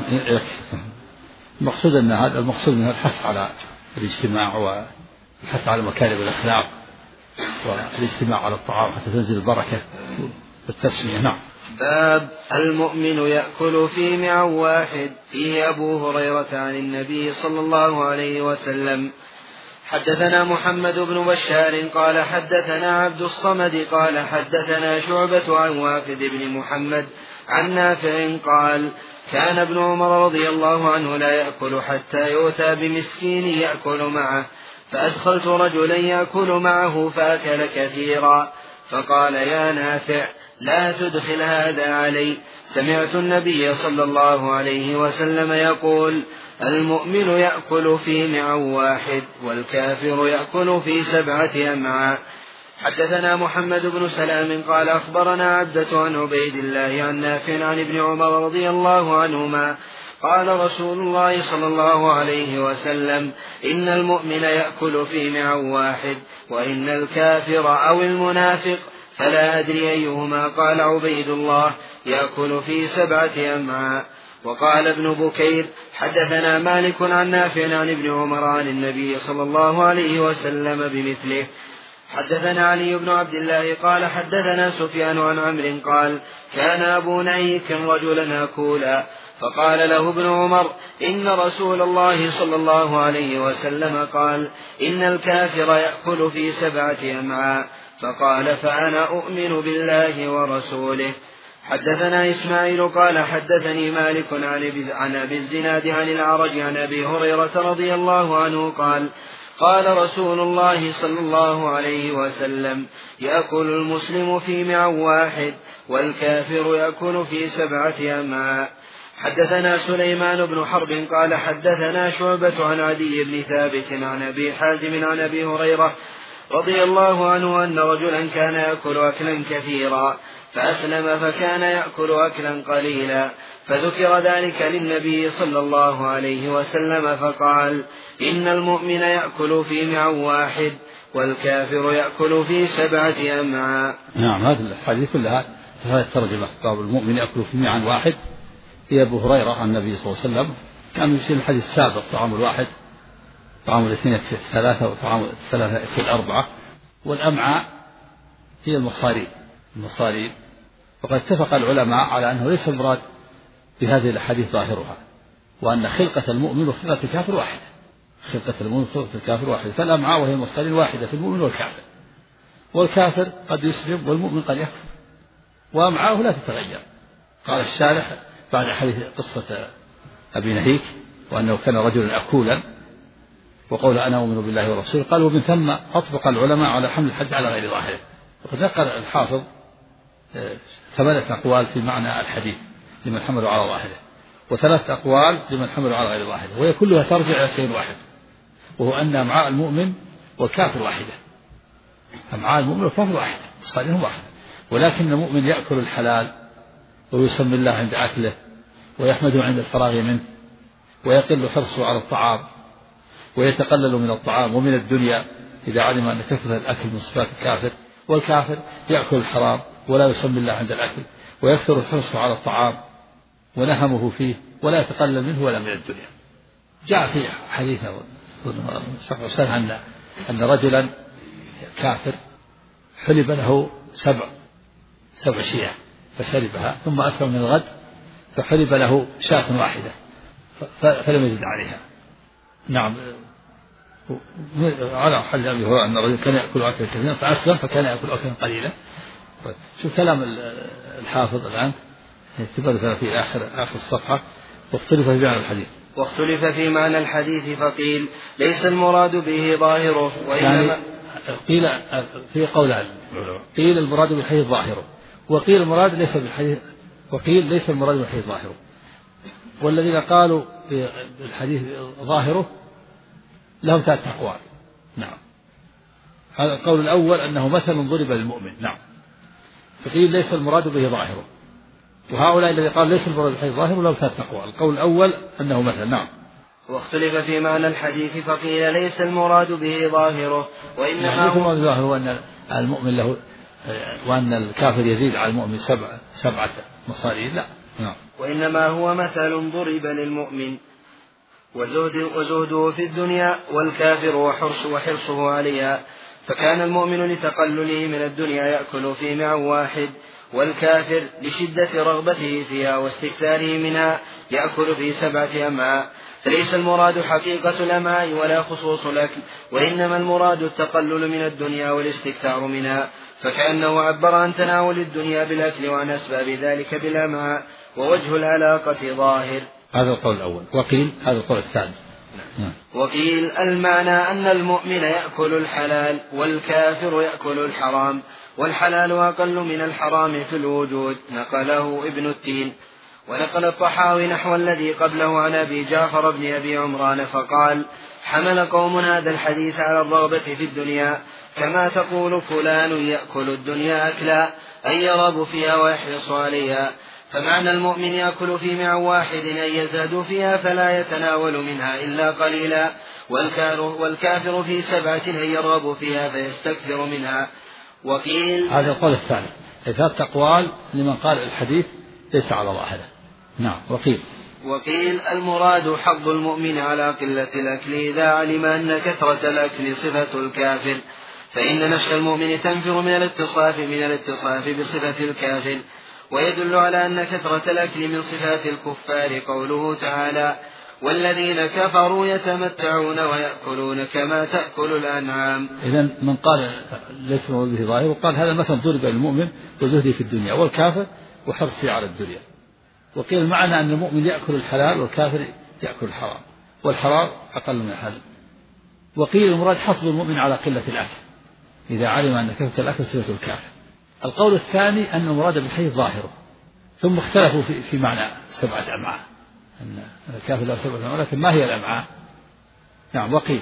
المقصود أن هذا المقصود من الحث على الاجتماع والحث على مكارم الأخلاق والاجتماع على الطعام حتى تنزل البركة والتسمية. نعم. باب المؤمن يأكل في معا واحد. فيه أبو هريرة عن النبي صلى الله عليه وسلم. حدثنا محمد بن بشار قال حدثنا عبد الصمد قال حدثنا شعبة عن واقد بن محمد عن نافع قال كان ابن عمر رضي الله عنه لا يأكل حتى يؤتى بمسكين يأكل معه، فأدخلت رجلا يأكل معه فأكل كثيرا، فقال يا نافع لا تدخل هذا علي. سمعت النبي صلى الله عليه وسلم يقول: المؤمن يأكل في معا واحد والكافر يأكل في سبعة أمعاء. حدثنا محمد بن سلام قال أخبرنا عبدة عن عبيد الله عن نافع عن ابن عمر رضي الله عنهما قال رسول الله صلى الله عليه وسلم: إن المؤمن يأكل في معا واحد وإن الكافر أو المنافق فلا أدري أيهما. قال عبيد الله: يأكل في سبعة أمعاء. وقال ابن بكير: حدثنا مالك عن نافع عن ابن عمر عن النبي صلى الله عليه وسلم بمثله. حدثنا علي بن عبد الله قال حدثنا سفيان عن عمرو قال: كان أبو نعيك رجلا أكولا، فقال له ابن عمر: إن رسول الله صلى الله عليه وسلم قال: إن الكافر يأكل في سبعة أمعاء. فقال: فأنا أؤمن بالله ورسوله. حدثنا إسماعيل قال حدثني مالك عن أبي الزناد عن الأعرج عن أبي هريرة رضي الله عنه قال: قال رسول الله صلى الله عليه وسلم: يأكل المسلم في معا واحد والكافر يأكل في سبعة أمعاء. حدثنا سليمان بن حرب قال حدثنا شعبة عن عدي بن ثابت عن أبي حازم عن أبي هريرة رضي الله عنه أن رجلا كان يأكل أكلا كثيرا فأسلم فكان يأكل أكلا قليلا، فذكر ذلك للنبي صلى الله عليه وسلم فقال: إن المؤمن يأكل في معا واحد والكافر يأكل في سبعة أمعاء. نعم، هذه الحديث كلها هذه الترجمة: باب المؤمن يأكل في معا واحد. هي أبو هريرة عن النبي صلى الله عليه وسلم كان يشير الحديث السابق: طعام الواحد طعام الاثنين في الثلاثة وطعام الثلاثة في الأربعة. والأمعاء هي المصاريب المصاريب وقد اتفق العلماء على أنه ليس المراد بهذه الأحاديث ظاهرها، وأن خلقة المؤمن وخلقة الكافر واحدة. خلقة المؤمن وخلقة الكافر واحدة، فالأمعاء وهي المصاريب واحدة في المؤمن والكافر. والكافر قد يسلم والمؤمن قد يكفر، وأمعاءه لا تتغير. قال الشارح بعد حديث قصة أبي نهيك وأنه كان رجلا أكولا وقول أنا أؤمن بالله ورسوله، قال: ومن ثم أطبق العلماء على حمل الحج على غير ظاهره. وقد نقل الحافظ ثمانية أقوال في معنى الحديث لمن حملوا على ظاهره، وثلاث أقوال لمن حملوا على غير ظاهره، وهي كلها ترجع إلى شيء واحد، وهو أن أمعاء المؤمن والكافر واحدة. أمعاء المؤمن والكافر واحدة، مصاريهم واحدة، ولكن المؤمن يأكل الحلال ويسمي الله عند أكله ويحمده عند الفراغ منه، ويقل حرصه على الطعام ويتقلل من الطعام ومن الدنيا إذا علم أن كثرة الأكل من صفات الكافر. والكافر يأكل الحرام ولا يسمي الله عند الأكل ويكثر حرصه على الطعام ونهمه فيه ولا يتقلل منه ولا من الدنيا. جاء في حديث أن أن رجلا كافر حلب له سبع سبع شياه فشربها، ثم أسلم من الغد فحلب له شاة واحدة فلم يزد عليها. نعم، على حل أبي هريرة أن الرجل كان يأكل أكلا كثيرا فأسلم فكان يأكل أكلا قليلا. طيب، شوف كلام الحافظ الآن تبدأ في آخر آخر الصفحة: واختلف في معنى الحديث واختلف في معنى الحديث فقيل ليس المراد به ظاهره وإنما يعني قيل في قولان: قيل المراد بالحديث ظاهره، وقيل المراد ليس بالحديث وقيل ليس المراد بالحديث ظاهره. والذين قالوا بالحديث ظاهره لهم ثلاث أقوال. نعم، هذا القول الأول أنه مثل ضرب للمؤمن. نعم، فقيل ليس المراد به ظاهره. وهؤلاء الذين قالوا ليس المراد به ظاهره لهم ثلاث أقوال. القول الأول أنه مثل. نعم. واختلف في معنى الحديث فقيل ليس المراد به ظاهره وإنما يعني ليس المراد به ظاهره أن المؤمن له وأن الكافر يزيد على المؤمن سبعة سبعة مصارير. لا. نعم. وإنما هو مثل ضرب للمؤمن وزهد وزهده في الدنيا والكافر وحرص وحرصه عليها، فكان المؤمن لتقلله من الدنيا يأكل في معا واحد، والكافر لشدة رغبته فيها واستكثاره منها يأكل في سبعة أمعاء. فليس المراد حقيقة الأمعاء ولا خصوص الأكل، وإنما المراد التقلل من الدنيا والاستكثار منها، فكأنه عبر عن تناول الدنيا بالأكل وعن أسباب ذلك بالأمعاء، ووجه العلاقة ظاهر. هذا القول الأول. وقيل هذا القول الثاني. نعم. وقيل المعنى أن المؤمن يأكل الحلال والكافر يأكل الحرام، والحلال أقل من الحرام في الوجود. نقله ابن التين. ونقل الطحاوي نحو الذي قبله عن أبي جعفر بن أبي عمران فقال: حمل قوم هذا الحديث على الرغبة في الدنيا، كما تقول فلان يأكل الدنيا أكلا، أن يرغب فيها ويحرص عليها. فمعنى المؤمن يأكل في معا واحد أن يزهد فيها فلا يتناول منها إلا قليلا، والكافر في سبعة أن يرغب فيها فيستكثر منها. وقيل هذا القول الثاني، ثلاثة أقوال لمن قال الحديث ليس على ظاهره. نعم. وقيل وقيل المراد حظ المؤمن على قلة الأكل إذا علم أن كثرة الأكل صفة الكافر، فإن نشأ المؤمن تنفر من الاتصاف من الاتصاف بصفة الكافر. ويدل على أن كثرة الأكل من صفات الكفار قوله تعالى: والذين كفروا يتمتعون ويأكلون كما تأكل الأنعام. إذن من قال ليس به ظاهر وقال هذا مثلا ضرب المؤمن وزهده في الدنيا والكافر وحرصه على الدنيا. وقيل معنى أن المؤمن يأكل الحلال والكافر يأكل الحرام، والحرام أقل من الحلال. وقيل المراد حفظ المؤمن على قلة الأكل إذا علم أن كثرة الأكل صفة الكافر. القول الثاني أن المراد بالحديث ظاهره، ثم اختلفوا في, في معنى سبعة أمعاء، أن الكافر له سبعة أمعاء، لكن ما هي الأمعاء؟ نعم. وقيل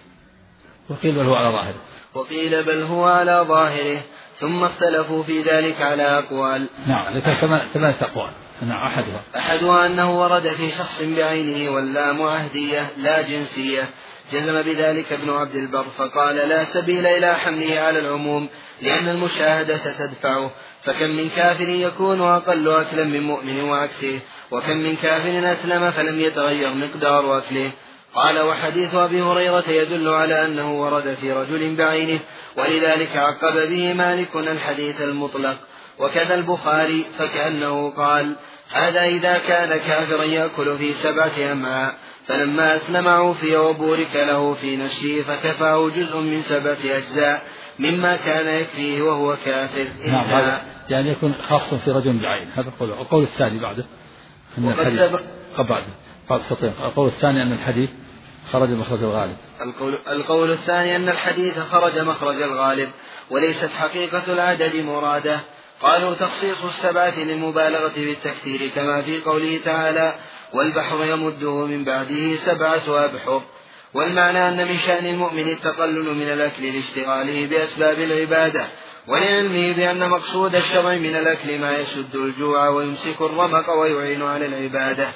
وقيل بل هو على ظاهره وقيل بل هو على ظاهره ثم اختلفوا في ذلك على أقوال. نعم. لكن ثمانية أقوال. نعم. أحدها أحدها أنه ورد في شخص بعينه واللام عهدية لا جنسية، جزم بذلك ابن عبد البر فقال: لا سبيل إلى حمله على العموم لأن المشاهدة تدفعه، فكم من كافر يكون أقل أكلا من مؤمن وعكسه، وكم من كافر أسلم فلم يتغير مقدار أكله. قال: وحديث أبي هريرة يدل على أنه ورد في رجل بعينه، ولذلك عقب به مالك الحديث المطلق. وكذا البخاري فكأنه قال: هذا إذا كان كافرا يأكل في سبعة أمعاء، فلما أسلم عوفي وبورك له في نفسه فكفاه جزء من سبعة أجزاء مما كان يكفيه وهو كافر. نعم. يعني يكون خاصا في رجل بعين. هذا القول. القول الثاني بعده أن الحديث بعد بعد سطين. القول الثاني أن الحديث خرج مخرج الغالب. القول, القول الثاني أن الحديث خرج مخرج الغالب وليست حقيقة العدد مرادة. قالوا تخصيص السبعة للمبالغة بالتكثير كما في قوله تعالى: والبحر يمده من بعده سبعة أبحر. والمعنى أن من شأن المؤمن التقلل من الأكل لاشتغاله بأسباب العبادة، ولعلمه بأن مقصود الشرع من الأكل ما يسد الجوع ويمسك الرمق ويعين على العبادة،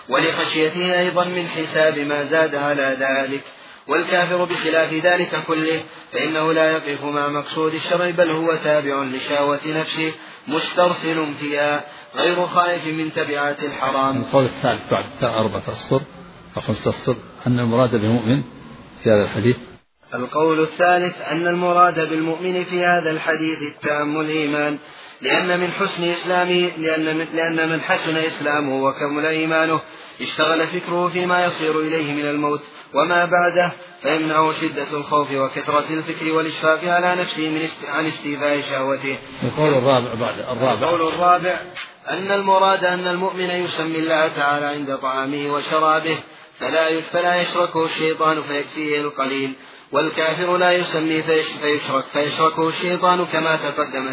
ولخشيته أيضا من حساب ما زاد على ذلك. والكافر بخلاف ذلك كله فإنه لا يقف مع مقصود الشرع، بل هو تابع لشهوة نفسه مسترسل فيها غير خائف من تبعات الحرام. القول الثالث بعد أربعة أسطر أو خمسة أسطر أن المراد بالمؤمن في هذا الحديث. القول الثالث أن المراد بالمؤمن في هذا الحديث التام الإيمان، لأن من حسن إسلامه لأن من, لأن من حسن إسلامه وكمل إيمانه اشتغل فكره فيما يصير إليه من الموت وما بعده، فيمنعه شدة الخوف وكثرة الفكر والإشفاق على نفسه من است... عن استيفاء شهوته. القول الرابع بعد الرابع القول الرابع أن المراد أن المؤمن يسمي الله تعالى عند طعامه وشرابه فلا فلا يشركه الشيطان فيكفيه القليل، والكافر لا يسمي فيشرك فيشركه الشيطان كما تقدم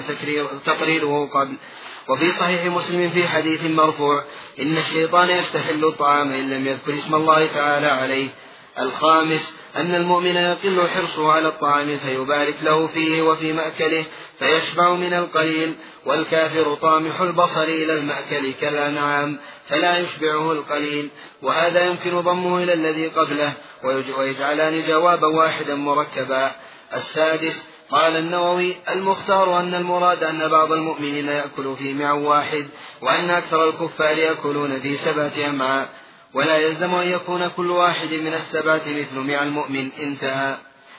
تقريره قبل. وفي صحيح مسلم في حديث مرفوع: إن الشيطان يستحل الطعام إن لم يذكر اسم الله تعالى عليه. الخامس أن المؤمن يقل حرصه على الطعام فيبارك له فيه وفي مأكله فيشبع من القليل، والكافر طامح البصر إلى المأكل كالأنعام فلا يشبعه القليل، وهذا يمكن ضمه إلى الذي قبله ويجعلان جوابا واحدا مركبا. السادس قال النووي: المختار أن المراد أن بعض المؤمنين يأكل في معا واحد، وأن أكثر الكفار يأكلون في سبعة أمعاء، ولا يلزم أن يكون كل واحد من السبعة مثل مع المؤمن. انتهى.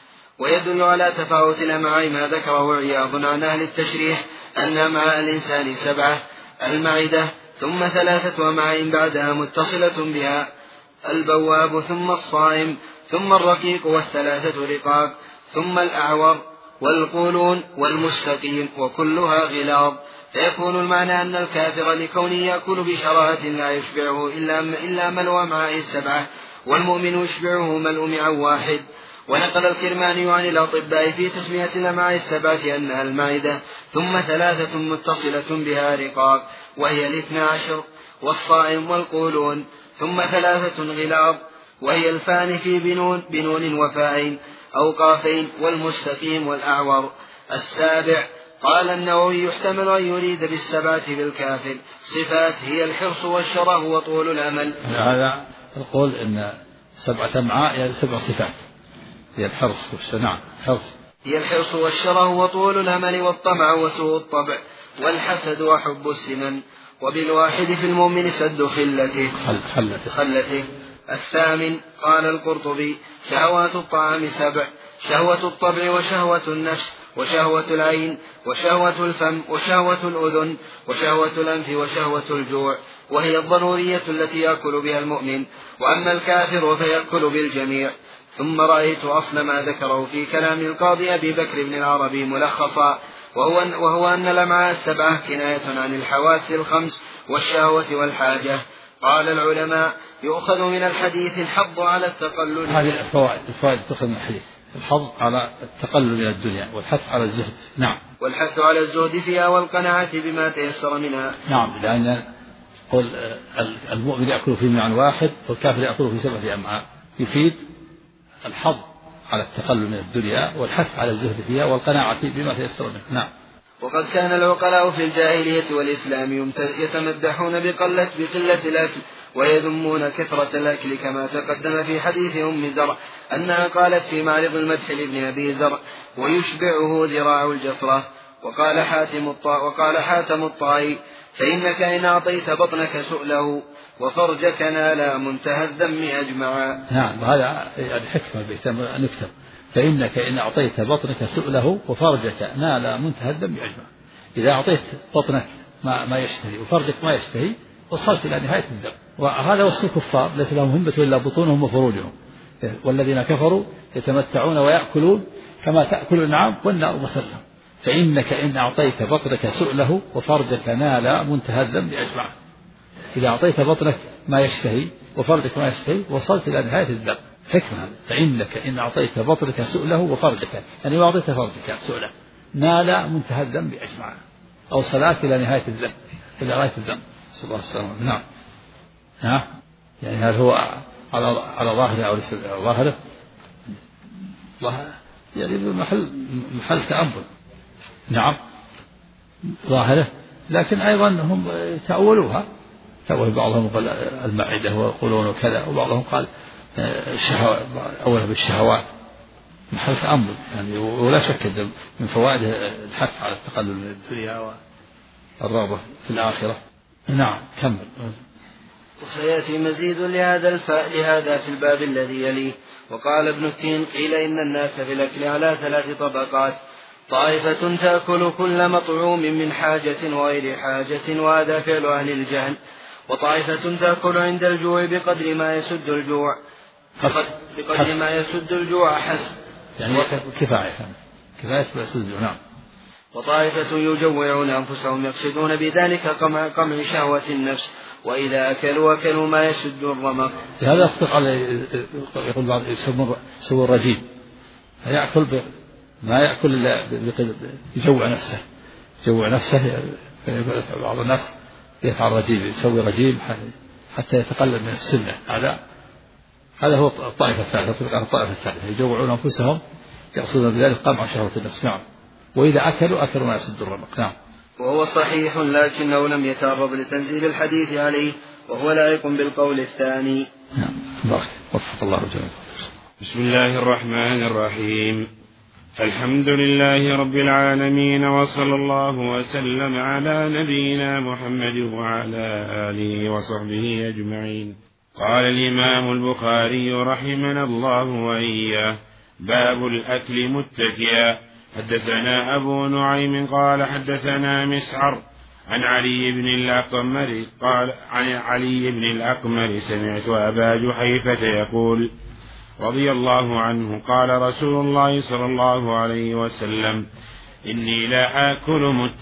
ويدل على تفاوت الأمعاء ما ذكره عياض عن أهل التشريح أن أمعاء الإنسان سبعة: المعدة، ثم ثلاثة أمعاء بعدها متصلة بها: البواب، ثم الصائم، ثم الرقيق والثلاثة رقاق، ثم الأعور والقولون والمستقيم، وكلها غلاظ. فيكون المعنى أن الكافر لكونه يأكل بشراهة لا يشبعه إلا, إلا ملء أمعاء السبعة، والمؤمن يشبعه ملء معا واحد. ونقل الكرماني عن الأطباء في تسمية الأمعاء السبعة أنها المعدة، ثم ثلاثة متصلة بها رقاق وهي الاثنى عشر والصائم والقولون، ثم ثلاثة غلاظ وهي الفان في بنون, بنون وفاءين أو قافين والمستقيم والأعور. السابع قال النووي يحتمل أن يريد بالسبعة بالكافر صفات هي الحرص والشره وطول الأمل. هذا القول أن سبعة أمعاء يعني سبع صفات هي الحرص والشنع الحرص هي الحرص والشره وطول الأمل والطمع وسوء الطبع والحسد وحب السمن. وبالواحد في المؤمن سد خلته, خلته. خلته. الثامن قال القرطبي شهوات الطعام سبع: شهوة الطبع وشهوة النفس وشهوة العين وشهوة الفم وشهوة الأذن وشهوة الأنف وشهوة الجوع، وهي الضرورية التي يأكل بها المؤمن، وأما الكافر فيأكل بالجميع. ثم رأيت أصل ما ذكره في كلام القاضي أبي بكر بن العربي ملخصا، وهو, وهو أن الأمعاء السبعة كناية عن الحواس الخمس والشهوة والحاجة. قال العلماء يؤخذ من الحديث الحظ على التقلل. هذه الفوائد الفوائد تؤخذ من الحديث: الحظ على التقلل من الدنيا، والحث على الزهد. نعم. والحث على الزهد فيها والقناعة بما تيسر منها. نعم، لأن قل المؤمن يأكل في معن واحد والكافر يأكل في سبعة أمعاء، يفيد الحظ على التقلل من الدنيا والحث على الزهد فيها والقناعة بما تيسر منها. نعم. وقد كان العقلاء في الجاهلية والإسلام يتمدحون بقلة بقلة الأكل ويذمون كثرة الأكل، كما تقدم في حديث أم زرع أنها قالت في معرض المدح لابن أبي زرع: ويشبعه ذراع الجفرة. وقال حاتم الطائي وقال حاتم الطائي: فإنك إن أعطيت بطنك سؤله وفرجك نالا منتهى الذم أجمعا. نعم، هذا يعني حكمة نكتب: فإنك إن أعطيت بطنك سؤله وفرجك نالا منتهى الذم أجمعا. إذا أعطيت بطنك ما, ما يشتهي وفرجك ما يشتهي وصلت إلى نهاية الذم. وهذا وصف الكفار ليس لهم همة إلا بطونهم وفروجهم، والذين كفروا يتمتعون ويأكلون كما تأكل النعام والنار مسلم. فإنك إن أعطيت بطنك سؤله وفرجك نالا منتهى الذم أجمعا. إذا أعطيت بطنك ما يشتهي وفرجك ما يشتهي وصلت إلى نهاية الذم. حكمة: فإنك إن أعطيت بطنك سؤله وفرجك، يعني ما أعطيت فرجك سؤله، نالا منتهى الذم أجمعا، أو صلاة إلى نهاية الذم، إلى غاية الذم. صلى الله عليه وسلم. نعم. ها يعني هل هو على على ظاهره أو ليس على ظاهره؟ يعني محل محل تأمل. نعم ظاهره، لكن أيضا هم تأولوها، تأول بعضهم قال المعدة ويقولون كذا، وبعضهم قال الشهوات، أولها بالشهوات. محل تأمل يعني، ولا شك من فوائد الحث على التقلل من الدنيا والرغبة في الآخرة. نعم كمل. وسيأتي مزيد لهذا الفاء لهذا في الباب الذي يليه. وقال ابن التين: قيل إن الناس في الأكل على ثلاث طبقات: طائفة تأكل كل مطعوم من حاجة وغير حاجة، وهذا فعل أهل الجهل. وطائفة تأكل عند الجوع بقدر ما يسد الجوع بقدر ما يسد الجوع حسب، يعني كفاية كفاية يسد الجوع. نعم. وطائفة يجوعون أنفسهم يقصدون بذلك قمع, قمع شهوة النفس، وإذا أكلوا أكلوا ما يسد الرمق. هذا يصدق على يقول بعض يسوي الرجيم، يأكل ما يأكل إلا يجوع نفسه يجوع نفسه بعض الناس يفعل رجيم، يسوي رجيم حتى يتقلل من السنة. هذا هذا هو الطائفة الثالثة، تطلق على الطائفة الثالثة، يجوعون أنفسهم يقصدون بذلك قمع شهوة النفس. نعم. وإذا أكلوا أكلوا ما يسد الرمق. نعم. وهو صحيح لكنه لم يتعرض لتنزيل الحديث عليه، وهو لائق بالقول الثاني. نعم. بارك وفق الله جل. بسم الله الرحمن الرحيم. الحمد لله رب العالمين، وصلى الله وسلم على نبينا محمد وعلى آله وصحبه أجمعين. قال الإمام البخاري رحمنا الله وإياه: باب الأكل متكئا. حدثنا أبو نعيم قال حدثنا مسعر عن علي بن الأقمر قال عن علي بن الأقمر سمعت أبا جحيفة يقول رضي الله عنه: قال رسول الله صلى الله عليه وسلم: إني لا آكل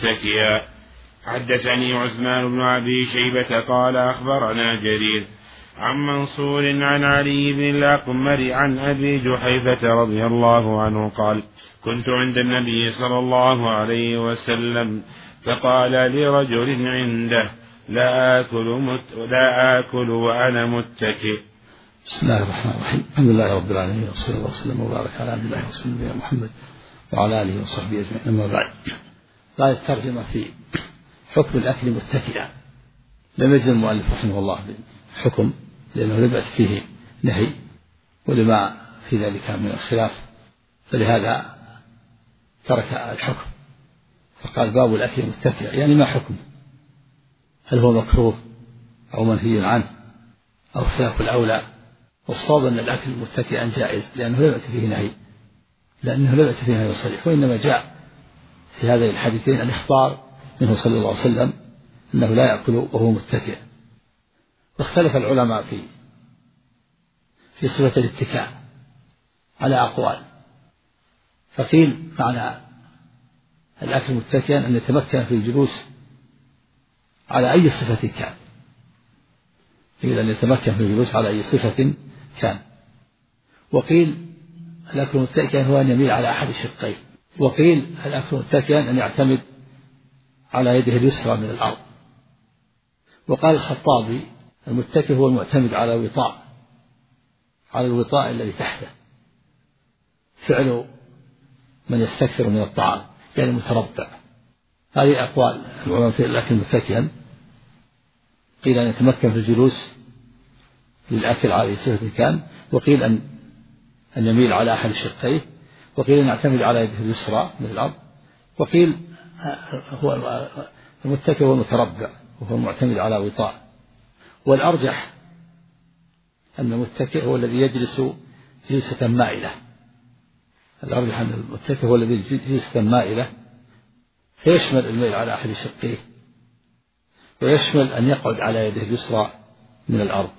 متكئا. حدثني عثمان بن أبي شيبة قال أخبرنا جرير عن منصور عن علي بن الأقمر عن أبي جحيفة رضي الله عنه قال كنت عند النبي صلى الله عليه وسلم فقال لرجل عنده لا آكل, مت لا آكل وأنا متكئ. بسم الله الرحمن الرحيم. الحمد لله رب العالمين وصلى الله وسلم وبارك على عبد الله ورسوله محمد وعلى آله وصحبه أجمعين. أما بعد، قال الترجمة في حكم الأكل متكئا. لم يجد المؤلف رحمه الله بالحكم لأنه لم يأت فيه نهي ولما في ذلك من الخلاف، فلهذا ترك الحكم فقال باب الأكل متكئا، يعني ما حكم؟ هل هو مكروه أو منهي عنه أو خلاف الأولى؟ والصواب أن الأكل متكئا جائز لأنه لم يأت فيه نهي، لأنه لم يأت فيه نهي صريح، وإنما جاء في هذين الحديثين الإخبار منه صلى الله عليه وسلم أنه لا يأكل وهو متكئ. واختلف العلماء في في صفة الاتكاء على أقوال، فقيل معنى الأكل متكئا أن يتمكن في الجلوس على أي صفة كان، قيل أن يتمكن في الجلوس على أي صفة كان. وقيل الأكل متكئا هو أن يميل على أحد شقيه. وقيل الأكل متكئا أن يعتمد على يده اليسرى من الأرض. وقال الخطابي المتكئ هو المعتمد على وطاء على الوطاء الذي تحته، فعل من يستكثر من الطعام يعني متربع. هذه أقوال العلماء في الأكل متكئا. قيل أن يتمكن في الجلوس للأكل على صفة كان، وقيل أن أن يميل على أحد شقيه، وقيل أن يعتمد على يده اليسرى من الأرض، وقيل هو المتكئ هو المتربع وهو المعتمد على وطاء. والأرجح أن المتكئ هو الذي يجلس جلسة مائلة. الأرجح أن المتكئ هو الذي يجلس جلسة مائلة، فيشمل الميل على أحد شقيه ويشمل أن يقعد على يده اليسرى من الأرض.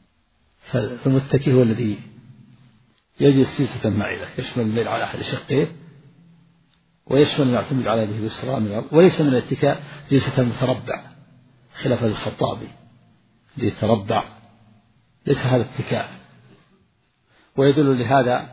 فالمتكئ هو الذي يجلس جلسة مائلة، يشمل الميل على أحد شقيه ويشمل أن يعتمد على يده اليسرى من الأرض، وليس من الاتكاء جلسة متربع خلاف الخطابي ليتربع، ليس هذا اتكاء. ويدل لهذا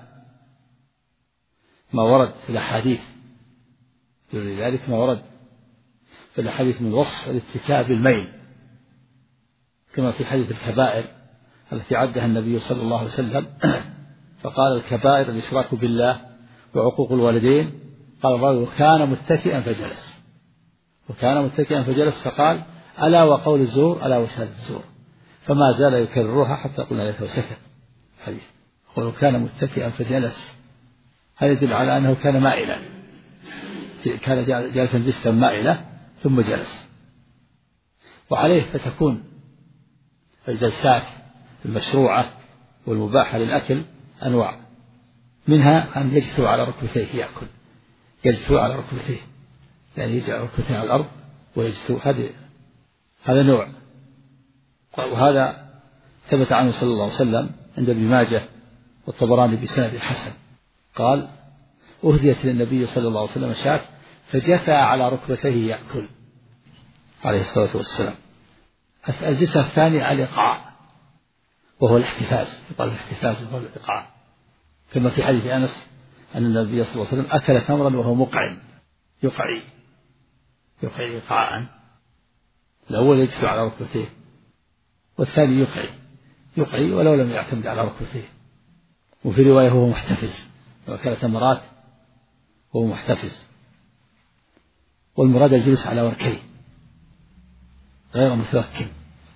ما ورد في الأحاديث، يدل لذلك ما ورد في الأحاديث من وصف الاتكاء بالميل، كما في حديث الكبائر التي عدها النبي صلى الله عليه وسلم فقال الكبائر الإشراك بالله وعقوق الوالدين. قال الرجل وكان متكئا فجلس، وكان متكئا فجلس، فقال ألا وقول الزور ألا وشهادة الزور، فما زال يكررها حتى قلنا ليته سكت. حديث وكان متكئا فجلس، هذا يدل على أنه كان مائلا، كان جالسا جلسة مائلة ثم جلس. وعليه فتكون الجلسات المشروعة والمباحة للأكل أنواع، منها أن يجثو على ركبتيه يأكل، يجثو على ركبتيه يعني يجعل ركبتيه على الأرض ويجثو، هذا هذا نوع. وهذا ثبت عنه صلى الله عليه وسلم عند ابن ماجه والطبراني بسند حسن قال أهديت للنبي صلى الله عليه وسلم شاة فجثى على ركبتيه يأكل عليه الصلاة والسلام. الجثة الثانية الإقعاء وهو الاحتفاز، يقال الاحتفاز وهو الإقعاء، كما في حديث أنس أن النبي صلى الله عليه وسلم أكل تمرا وهو مقعن يقعي يقعي إقعاء. الأول يجلس على ركبتيه والثاني يقعي يقعي ولو لم يعتمد على ركبتيه. وفي رواية هو محتفز، وأكل تمرات وهو محتفز. والمراد الجلوس على وركيه غير متوكل.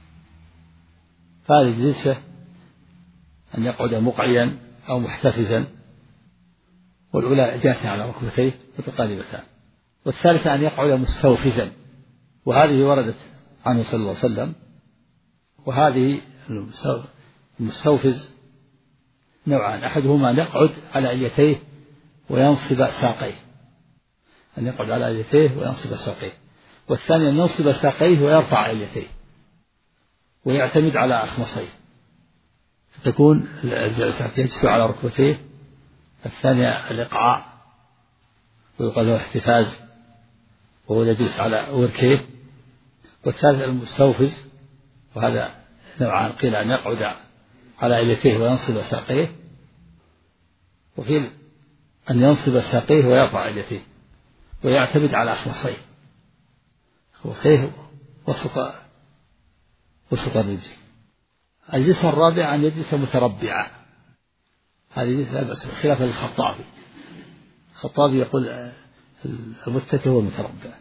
فهذه الجلسة أن يقعد مقعيا أو محتفزا، والأولى جالسة على ركبتيه متقاربتان، والثالثة أن يقعد مستوفزا، وهذه وردت عنه صلى الله عليه وسلم. وهذه المستوفز نوعان، أحدهما أن يقعد على أليتيه وينصب ساقيه، أن يقعد على أليتيه وينصب ساقيه، والثاني أن ينصب ساقيه ويرفع أليتيه ويعتمد على أخمصيه، فتكون الجلسات يجلس على ركبتيه. الثانية الإقعاء ويقال له احتفاز وهو يجلس على وركيه، والثالث المستوفز وهذا نوعان، قيل أن يقعد على عليتيه وينصب ساقيه، وقيل أن ينصب ساقيه ويرفع عليتيه ويعتمد على خصيه خصيه وسط وسط الرجل. الجلسة الرابعة أن يجلس متربعا، هذه لا بأس، خلاف الخطابي. الخطابي يقول المتكئ هو المتربع.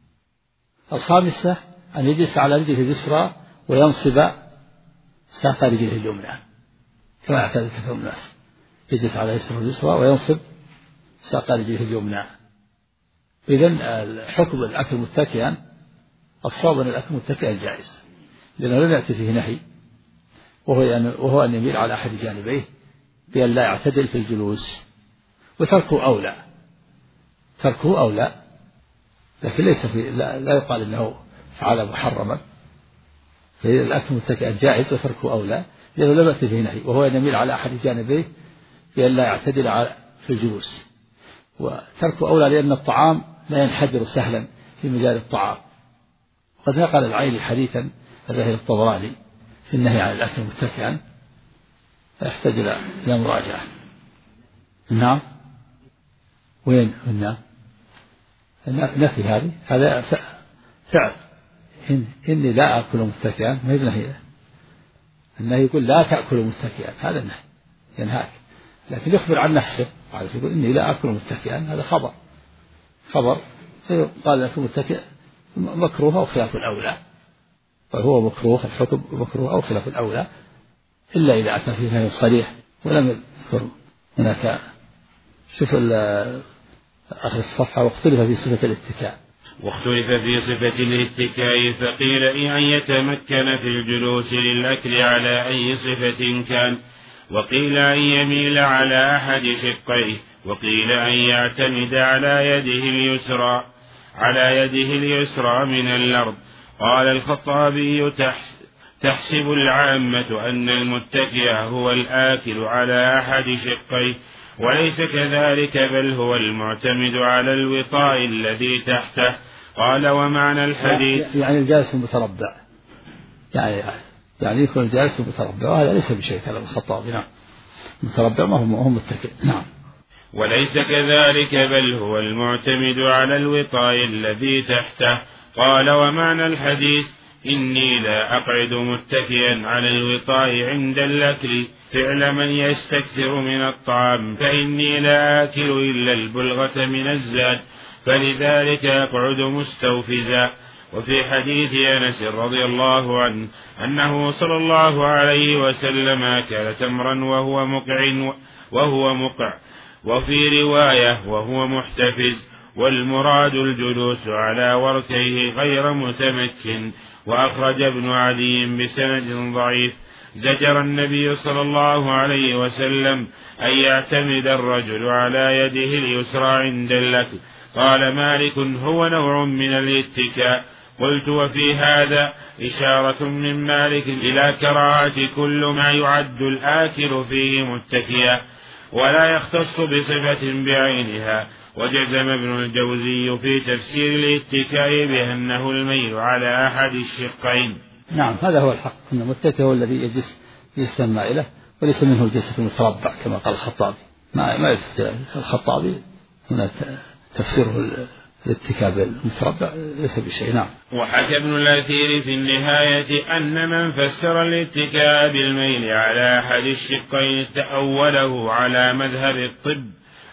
الخامسة أن يجلس على رجله اليسرى وينصب ساق رجله اليمنى كما يعتاد كثير من الناس، يجلس على يسره اليسرى وينصب ساق رجله اليمنى. إذن الحكم الأكل متكئا، الصواب أن الأكل متكئا جائز، لأنه لم يأتي فيه نهي، وهو أن وهو أن يميل على أحد جانبيه بأن لا يعتدل في الجلوس، وتركه أولى، تركه أولى، لكن ليس في لا, لا يقال إنه فعل محرما. الأكل متكئا جائز وتركه أولى، لأنه لم يأتي فيه نهي، وهو أن يميل على أحد جانبيه بأن لا يعتدل في الجلوس، وتركه أولى لأن الطعام لا ينحدر سهلا في مجال الطعام. وقد نقل العيني حديثا الذي الطبراني في النهي عن الأكل متكئا، يحتاج إلى مراجعة. نعم، وين النعم؟ نفي هذه، هذا فعل. إن إني لا أكل متكئا، ما هي النهي. النهي يقول لا تأكل متكئا، هذا النهي ينهاك، لكن يخبر عن نفسه، يقول إني لا أكل متكئا، هذا خبر خبر قال لك متكئ مكروه أو خلاف الأولى، وهو مكروه، الحكم مكروه أو خلاف الأولى، إلا إذا أتى فيه نهي صريح ولم يذكر هناك. شوف آخر الصفحة، واختلف في صفة الاتكاء. واختلف في صفة الاتكاء، فقيل أن يتمكن في الجلوس للأكل على أي صفة كان، وقيل أن يميل على أحد شقيه، وقيل أن يعتمد على يده اليسرى على يده اليسرى من الأرض. قال الخطابي تحسب العامة أن المتكئ هو الآكل على أحد شقيه، وليس كذلك، بل هو المعتمد على الوطاء الذي تحته. قال ومعنى الحديث يعني الجالس المتربع، يعني يعني يكون الجالس المتربع، وهذا ليس بشيء كلام الخطابي. نعم، متربع ما هو متكئ. نعم، وليس كذلك، بل هو المعتمد على الوطاء الذي تحته. قال ومعنى الحديث إني لا أقعد متكئا على الوطاء عند الأكل فعل من يستكثر من الطعام، فإني لا آكل إلا البلغة من الزاد، فلذلك أقعد مستوفزا. وفي حديث أنس رضي الله عنه أنه صلى الله عليه وسلم أكل تمرا وهو مقع وهو مقع وفي رواية وهو محتفز، والمراد الجلوس على وركيه غير متمكن. وأخرج ابن عدي بسند ضعيف زجر النبي صلى الله عليه وسلم أن يعتمد الرجل على يده اليسرى عند الأكل. قال مالك هو نوع من الاتكاء. قلت وفي هذا إشارة من مالك إلى كراهة كل ما يعد الآكل فيه متكئا، ولا يختص بصفة بعينها. وجزم ابن الجوزي في تفسير الاتكاء بأنه الميل على أحد الشقين. نعم، هذا هو الحق، أن المتكئ هو الذي يجلس جلسا مائلة، وليس منه الجلسة المتربع كما قال الخطابي. ما ما الخطابي هنا تفسيره الاتكاء بالمتربع ليس بشيء. نعم. وحكى ابن الأثير في النهاية أن من فسر الاتكاء بالميل على أحد الشقين تأوله على مذهب الطب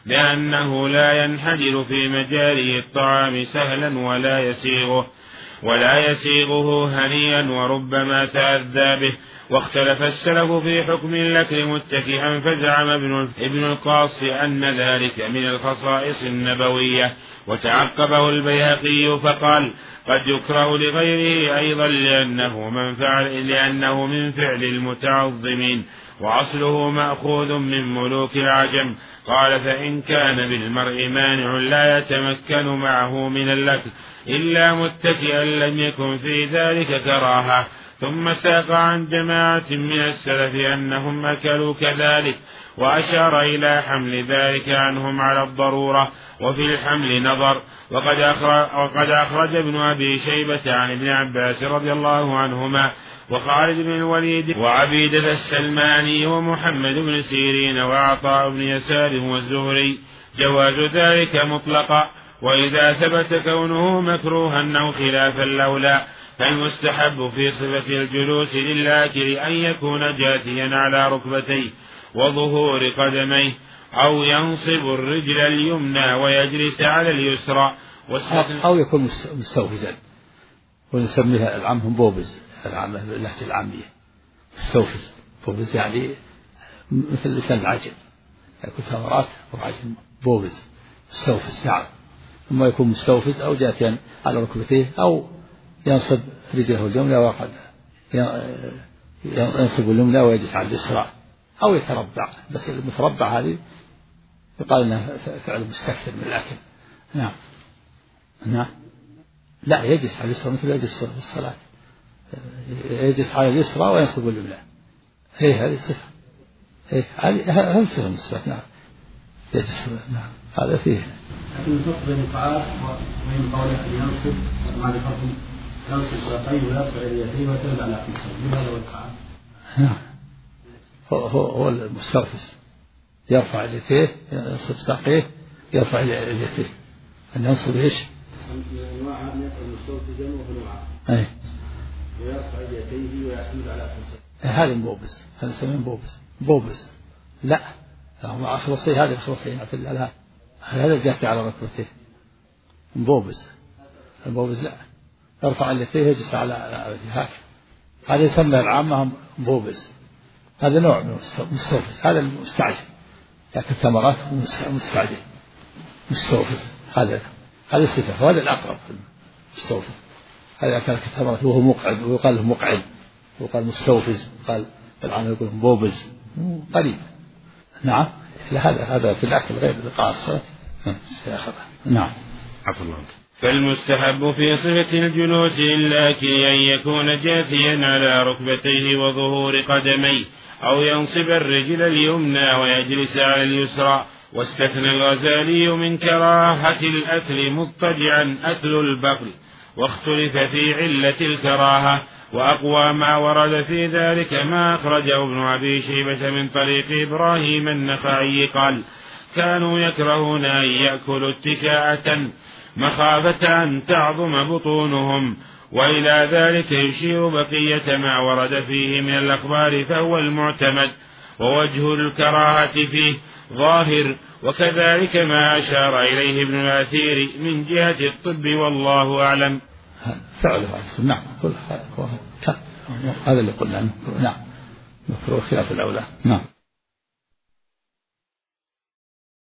لأنه لا ينحدر في مجاري الطعام سهلا ولا يسيغه ولا يسيغه هنيا وربما تأذى به. واختلف السلف في حكم الأكل متكئا، فزعم ابن القاص أن ذلك من الخصائص النبوية، وتعقبه البيهقي فقال قد يكره لغيره أيضا لأنه من فعل لأنه من فعل المتعظمين، وأصله مأخوذ من ملوك العجم. قال فإن كان بالمرء مانع لا يتمكن معه من الأكل إلا متكئا لم يكن في ذلك كراهة. ثم ساق عن جماعة من السلف أنهم أكلوا كذلك، وأشار إلى حمل ذلك عنهم على الضرورة، وفي الحمل نظر. وقد أخرج, وقد أخرج ابن أبي شيبة عن ابن عباس رضي الله عنهما وخالد بن الوليد وعبيدة السلماني ومحمد بن سيرين وعطاء بن يسار والزهري جواز ذلك مطلقا. وإذا ثبت كونه مكروها أو خلافا الأولى فالمستحب في صفة الجلوس للآكل أن يكون جاثيا على ركبتيه وظهور قدميه أو ينصب الرجل اليمنى ويجلس على اليسرى أو يكون مستوفزا ونسميها العام بوبز العامة باللهجة العامية مستوفز. بوبز يعني مثل لسان العجل يكون ثمرات وعجل بوبز مستوفز نعم. ثم يكون مستوفز أو جاثيا على ركبتيه أو ينصب رجله اليمنى وقد ينصب اليمنى ويجلس على اليسرى أو يتربع. بس المتربع هذه يقال أنها فعل مستكثر من الأكل نعم. نعم لا يجلس على اليسرى مثل يجلس في الصلاة يجلس على اليسرى وينصب اليمنى. هي هذه صفة هذه هذه صفة من الصفات نعم يجلس نعم هذا فيه. لكن الفرق بين القعاد وبين قوله أن ينصب مع الفرق ينصب ساقيه ويرفع يديه ويتبع على قمصيه. لماذا هو القعاد؟ نعم هو هو هو المستوفز يرفع يديه ينصب ساقيه يرفع يديه. أن ينصب إيش؟ أنواع أن يكون مستوفزا وهو نوعا. أي. ويرفع يديه ويعتمد على قمصيه. هذا بوبس هذا سمين بوبس بوبس لا هو أخلصي هذا أخلصي مثل هذا هذا جاثي على ركبته بوبس. البوبس لا يرفع يديه يجلس على وجهه هذا يسمى العامة بوبس. هذا نوع من مستوفز هذا المستعجل لكن الثمرات مستعجل مستوفز هذا هذا الصفة وهذا الأقرب مستوفز. هذا كان كثمرات وهو مقعد ويقال له مقعد ويقال مستوفز وقال العام يقول بوبز قريب نعم. هذا هذا في الأكل غير لقاء الصلاة نعم. عفوا الله. فالمستحب في صفة الجلوس للآكل أن يكون جاثيا على ركبتيه وظهور قدميه أو ينصب الرجل اليمنى ويجلس على اليسرى. واستثنى الغزالي من كراهة الأكل مضطجعا أكل البقل واختلف في علة الكراهة. وأقوى ما ورد في ذلك ما أخرجه ابن أبي شيبة من طريق إبراهيم النخعي قال كانوا يكرهون أن يأكلوا اتكاءة مخافة أن تعظم بطونهم. وإلى ذلك يشير بقية ما ورد فيه من الأخبار فهو المعتمد ووجه الكراهة فيه ظاهر. وكذلك ما أشار إليه ابن الأثير من جهة الطب والله أعلم. فعله نعم كل هذا اللي قلنا نعم مكروه خلاف الأولى نعم.